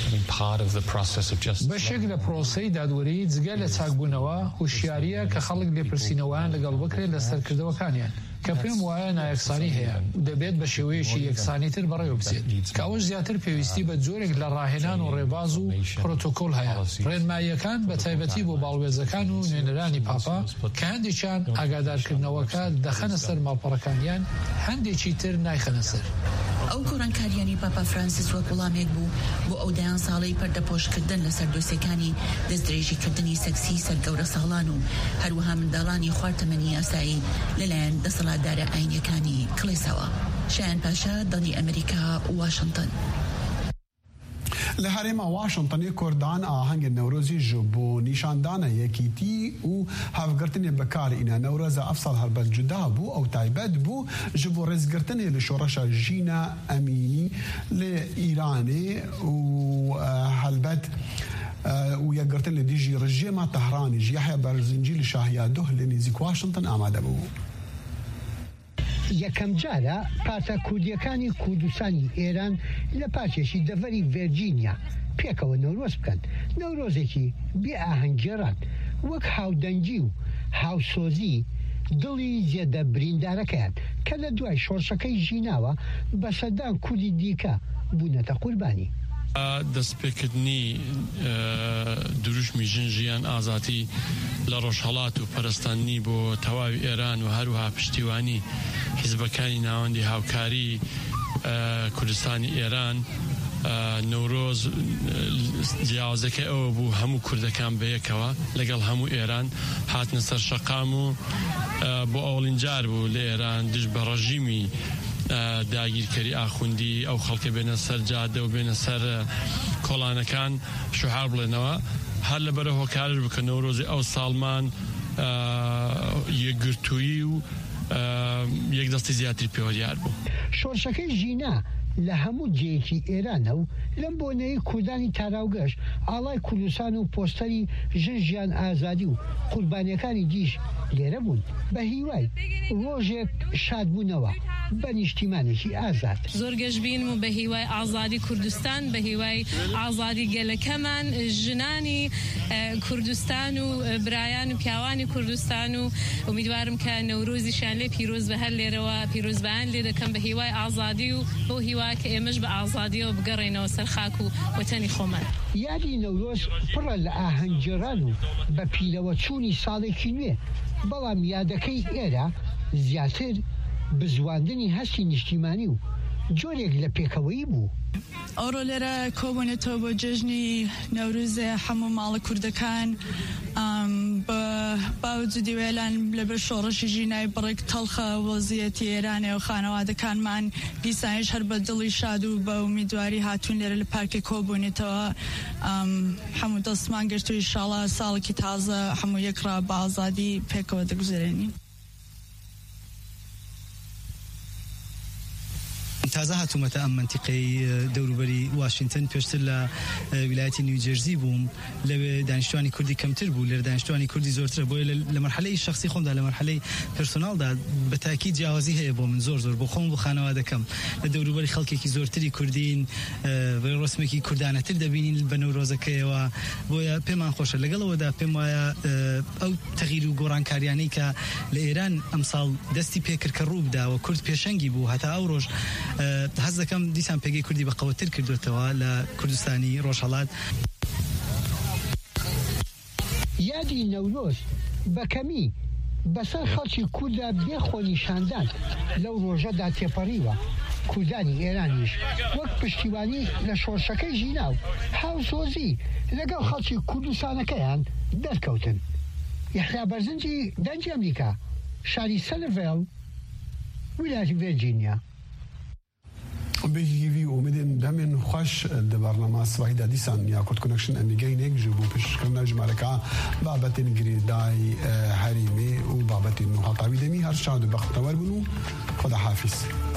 بەشێک لە پرۆسەی دادوەری جگە لە چاکبوونەوە هوشیاریە کە خەڵک لێپرسینەوەیان لەگەڵ بکرێت لە سەرکردەوەکانیان کە پێم وایە نایەکسانی هەیە و دەبێت بە شێوەیەکی یەکسانیتر بەڕێوە بچێت کە ئەوە زیاتر پێویستی بە جۆرێک لە ڕاهێنان و ڕێباز و پرۆتۆکۆل هەیە. ڕێنماییەکان بە تایبەتی بۆ باڵوێزەکان و نوێنەرانی پاپا کە هەندێکیان ئاگادارکردنەوەکە دەخەنە سەر ماڵپەڕەکانیان، هەندێکی تر نایخەنە سەر. ئەو گۆڕانکاریانی پاپا فرانسیس وەک وەڵامێک بوو بۆ ئەو دایان ساڵەی پەردەپۆشکردن لە سەردۆسیەکانی دەستدرێژیکردنی سەکسی سەرگەورە ساڵان و هەروەها منداڵانی خواردەمەنی یاسایی لەلایەن دەسەڵاتدارە ئاینیەکانی کڵێساوە. شایان پاشا، دڵی ئەمریکا، واشنگتن. لە هەرێما واشنگتنی کوردان ئاهەنگی نەورۆزی ژ بۆ نیشاندانە یەکیتی و هەڵگرتنی بەکارهێنا نەورۆزە ئەفسەڵ هەربەت جودا بوو ئەو تایبەت بوو ژ بۆ ڕێزگرتنی لە شۆڕەشە ژینە ئەمینی لە ئیرانێ و هەلبەت و یەکگرتن لە دیژی ڕژێما تەهرانیش یەحیا بەرزنجی لە شاهیادۆ لە نزیک واشنگتن ئامادە بوو. یەکەم جارە پارتە کوردیەکانی کوردستانی ئێران لە پارچێکی دەڤەری ڤێرجینیا پێکەوە نەورۆز بکەن، نەورۆزێکی بێ ئاهەنگگێڕان وەک هاودەنگی و هاوسۆزی دڵی زێدە بریندارەکەیان کە لە دوای شۆڕشەکەی ژیناوە بە سەدان کوردی دیکە بوونەتە قوربانی. دەستپێکردنی دروشمی ژن ژیان ئازاتی لە ڕۆژهەڵات و پەرستانی بۆ تەواوی ئێران و هەروها پشتیوانی حیزبەکانی ناوەندی هاوکاری کوردستانی ئێران. نەورۆز جیاوازەکە ئەوە بوو هەموو کوردەکان بەیەکەوە لەگەڵ هەموو ئێران هاتنە سەر شەقام و بۆ ئەوڵین جار بوو لە ئێران دژ بە ڕەژیمی داگیرکەری ئاخوندی ئەو خەڵکە بێنە سەر جادە و بێنە سەر کۆڵانەکان شوهار بڵێنەوە، هەر لەبەرە هۆکارش بکە نەورۆزی ئەو ساڵمان یەکگرتووی و یەک دەستی زیاتر پێوەریار بوو. شۆڕشەکەی ژینا لە هەموو جێیەکی ئێرانە و لەم بۆنەی کوردانی تاراوگەشت ئاڵای کوردستان و پۆستەری ژن ژیان ئازادی و قوربانیەکانی دیش لێرە بوون بە هیوای ڕۆژێک شادبوونەوە بە نیشتیمانێکی ئازاد. زۆر گەشتبین و بە هیوای ئازادی کوردستان، بە هیوای ئازادی گەلەکەمان، ژنانی کوردستان و برایان و پیاوانی کوردستان و امیدوارم کە نەورۆزیشان لێ پیرۆز بە هەر لێرەوە پیرۆزبیان لێ دەکەم بە هیوای ئازادی و بۆ هیوا کە ئێمەش بە ئازادیەوە بگەڕێنەوە سەر خاک و وەتەنی خۆمان. یادی نەورۆز پڕە لە ئاهەنگگێڕان و بە پیلەوە چوونی ساڵێکی نوێ، بەڵام یادەکەی ئێرە زیاتر بزواندنی هەستی نیشتیمانی و جۆرێک لە پێکەوەی بوو. ئەوڕۆ لێرە کۆبوونێتەوە بۆ جێژنی نەورۆزێ هەموو ماڵە کوردەکان بە باوجودی وێلان لەبەر شۆڕشی ژینای بڕێک تەڵخە وەزیەتی ئێرانێ و خانەوادەکانمان دیسانیش هەر بە دڵی شاد و بە ئومیدواری هاتوون لێرە لە پارکی کۆبوونێتەوە هەموو دەستمان گرتووی ئینشاڵڵا ساڵێکی تازە هەموو یەکڕا بە ئازادی پێکەوە دەگوزارێنین. تازه هاتومەتە ئەم منتیقەی دەوروبەری واشنگتن پێشتر لە ویلایەتی نیوجێرزی بووم لەوێ دانیشتوانی کوردی کەمتر بوو لێرە دانیشتوانی کوردی زۆرترە بۆیە لە مەرحەلەی شخصی خۆمدا لە مەرحەلەی پرسۆناڵدا بە تاکید جیاوازی هەیە بۆ من زۆر زۆر بۆ خۆم بۆ خانەوادەکەم لە دەوروبەری خەڵکێکی زۆرتری کوردین بە ڕسمێکی کوردانەتر دەبینین بە نەورۆزەکەیەوە بۆیە پێمان خۆشە لەگەڵەوەدا پێم وایە ئەو تەغیر و گۆڕانکاریانەی کە لە ئێران ئەمساڵ دەستی پێکرد کە ڕوو بداوە کورد پێشەنگی بوو هەتا ئەو ڕۆژ حەز دەکەم دیسان پێگەی کوردی بە قەوەتر کردوێتەوە لە کوردستانی ڕۆژهەڵات. یادی نەورۆز بەکەمی بەسەر خەڵکی کووردا بێخۆ نیشاندان لەو ڕۆژەدا تێپەڕیوە کوردانی ئێرانیش وەک پشتیوانی لە شۆرشەکەی ژیناو هاوسۆزی لەگەڵ خەڵکی کوردستانەکەیان دەرکەوتن. یحیا بەرزنجی دەنجی ئەمریکا، شاری سەلڤێڵ، ویلایەتی ڤێرجینیا. بهیوی امیدین دامن خوش د برنامه سوای د دیسان یا کورد کنکشن امیگین یک جبو پشکرنا جمالکا بابتن گریدای حریمی و بابتن نوحطاوی دمی هر شاد بختور بنو خدا حافظ.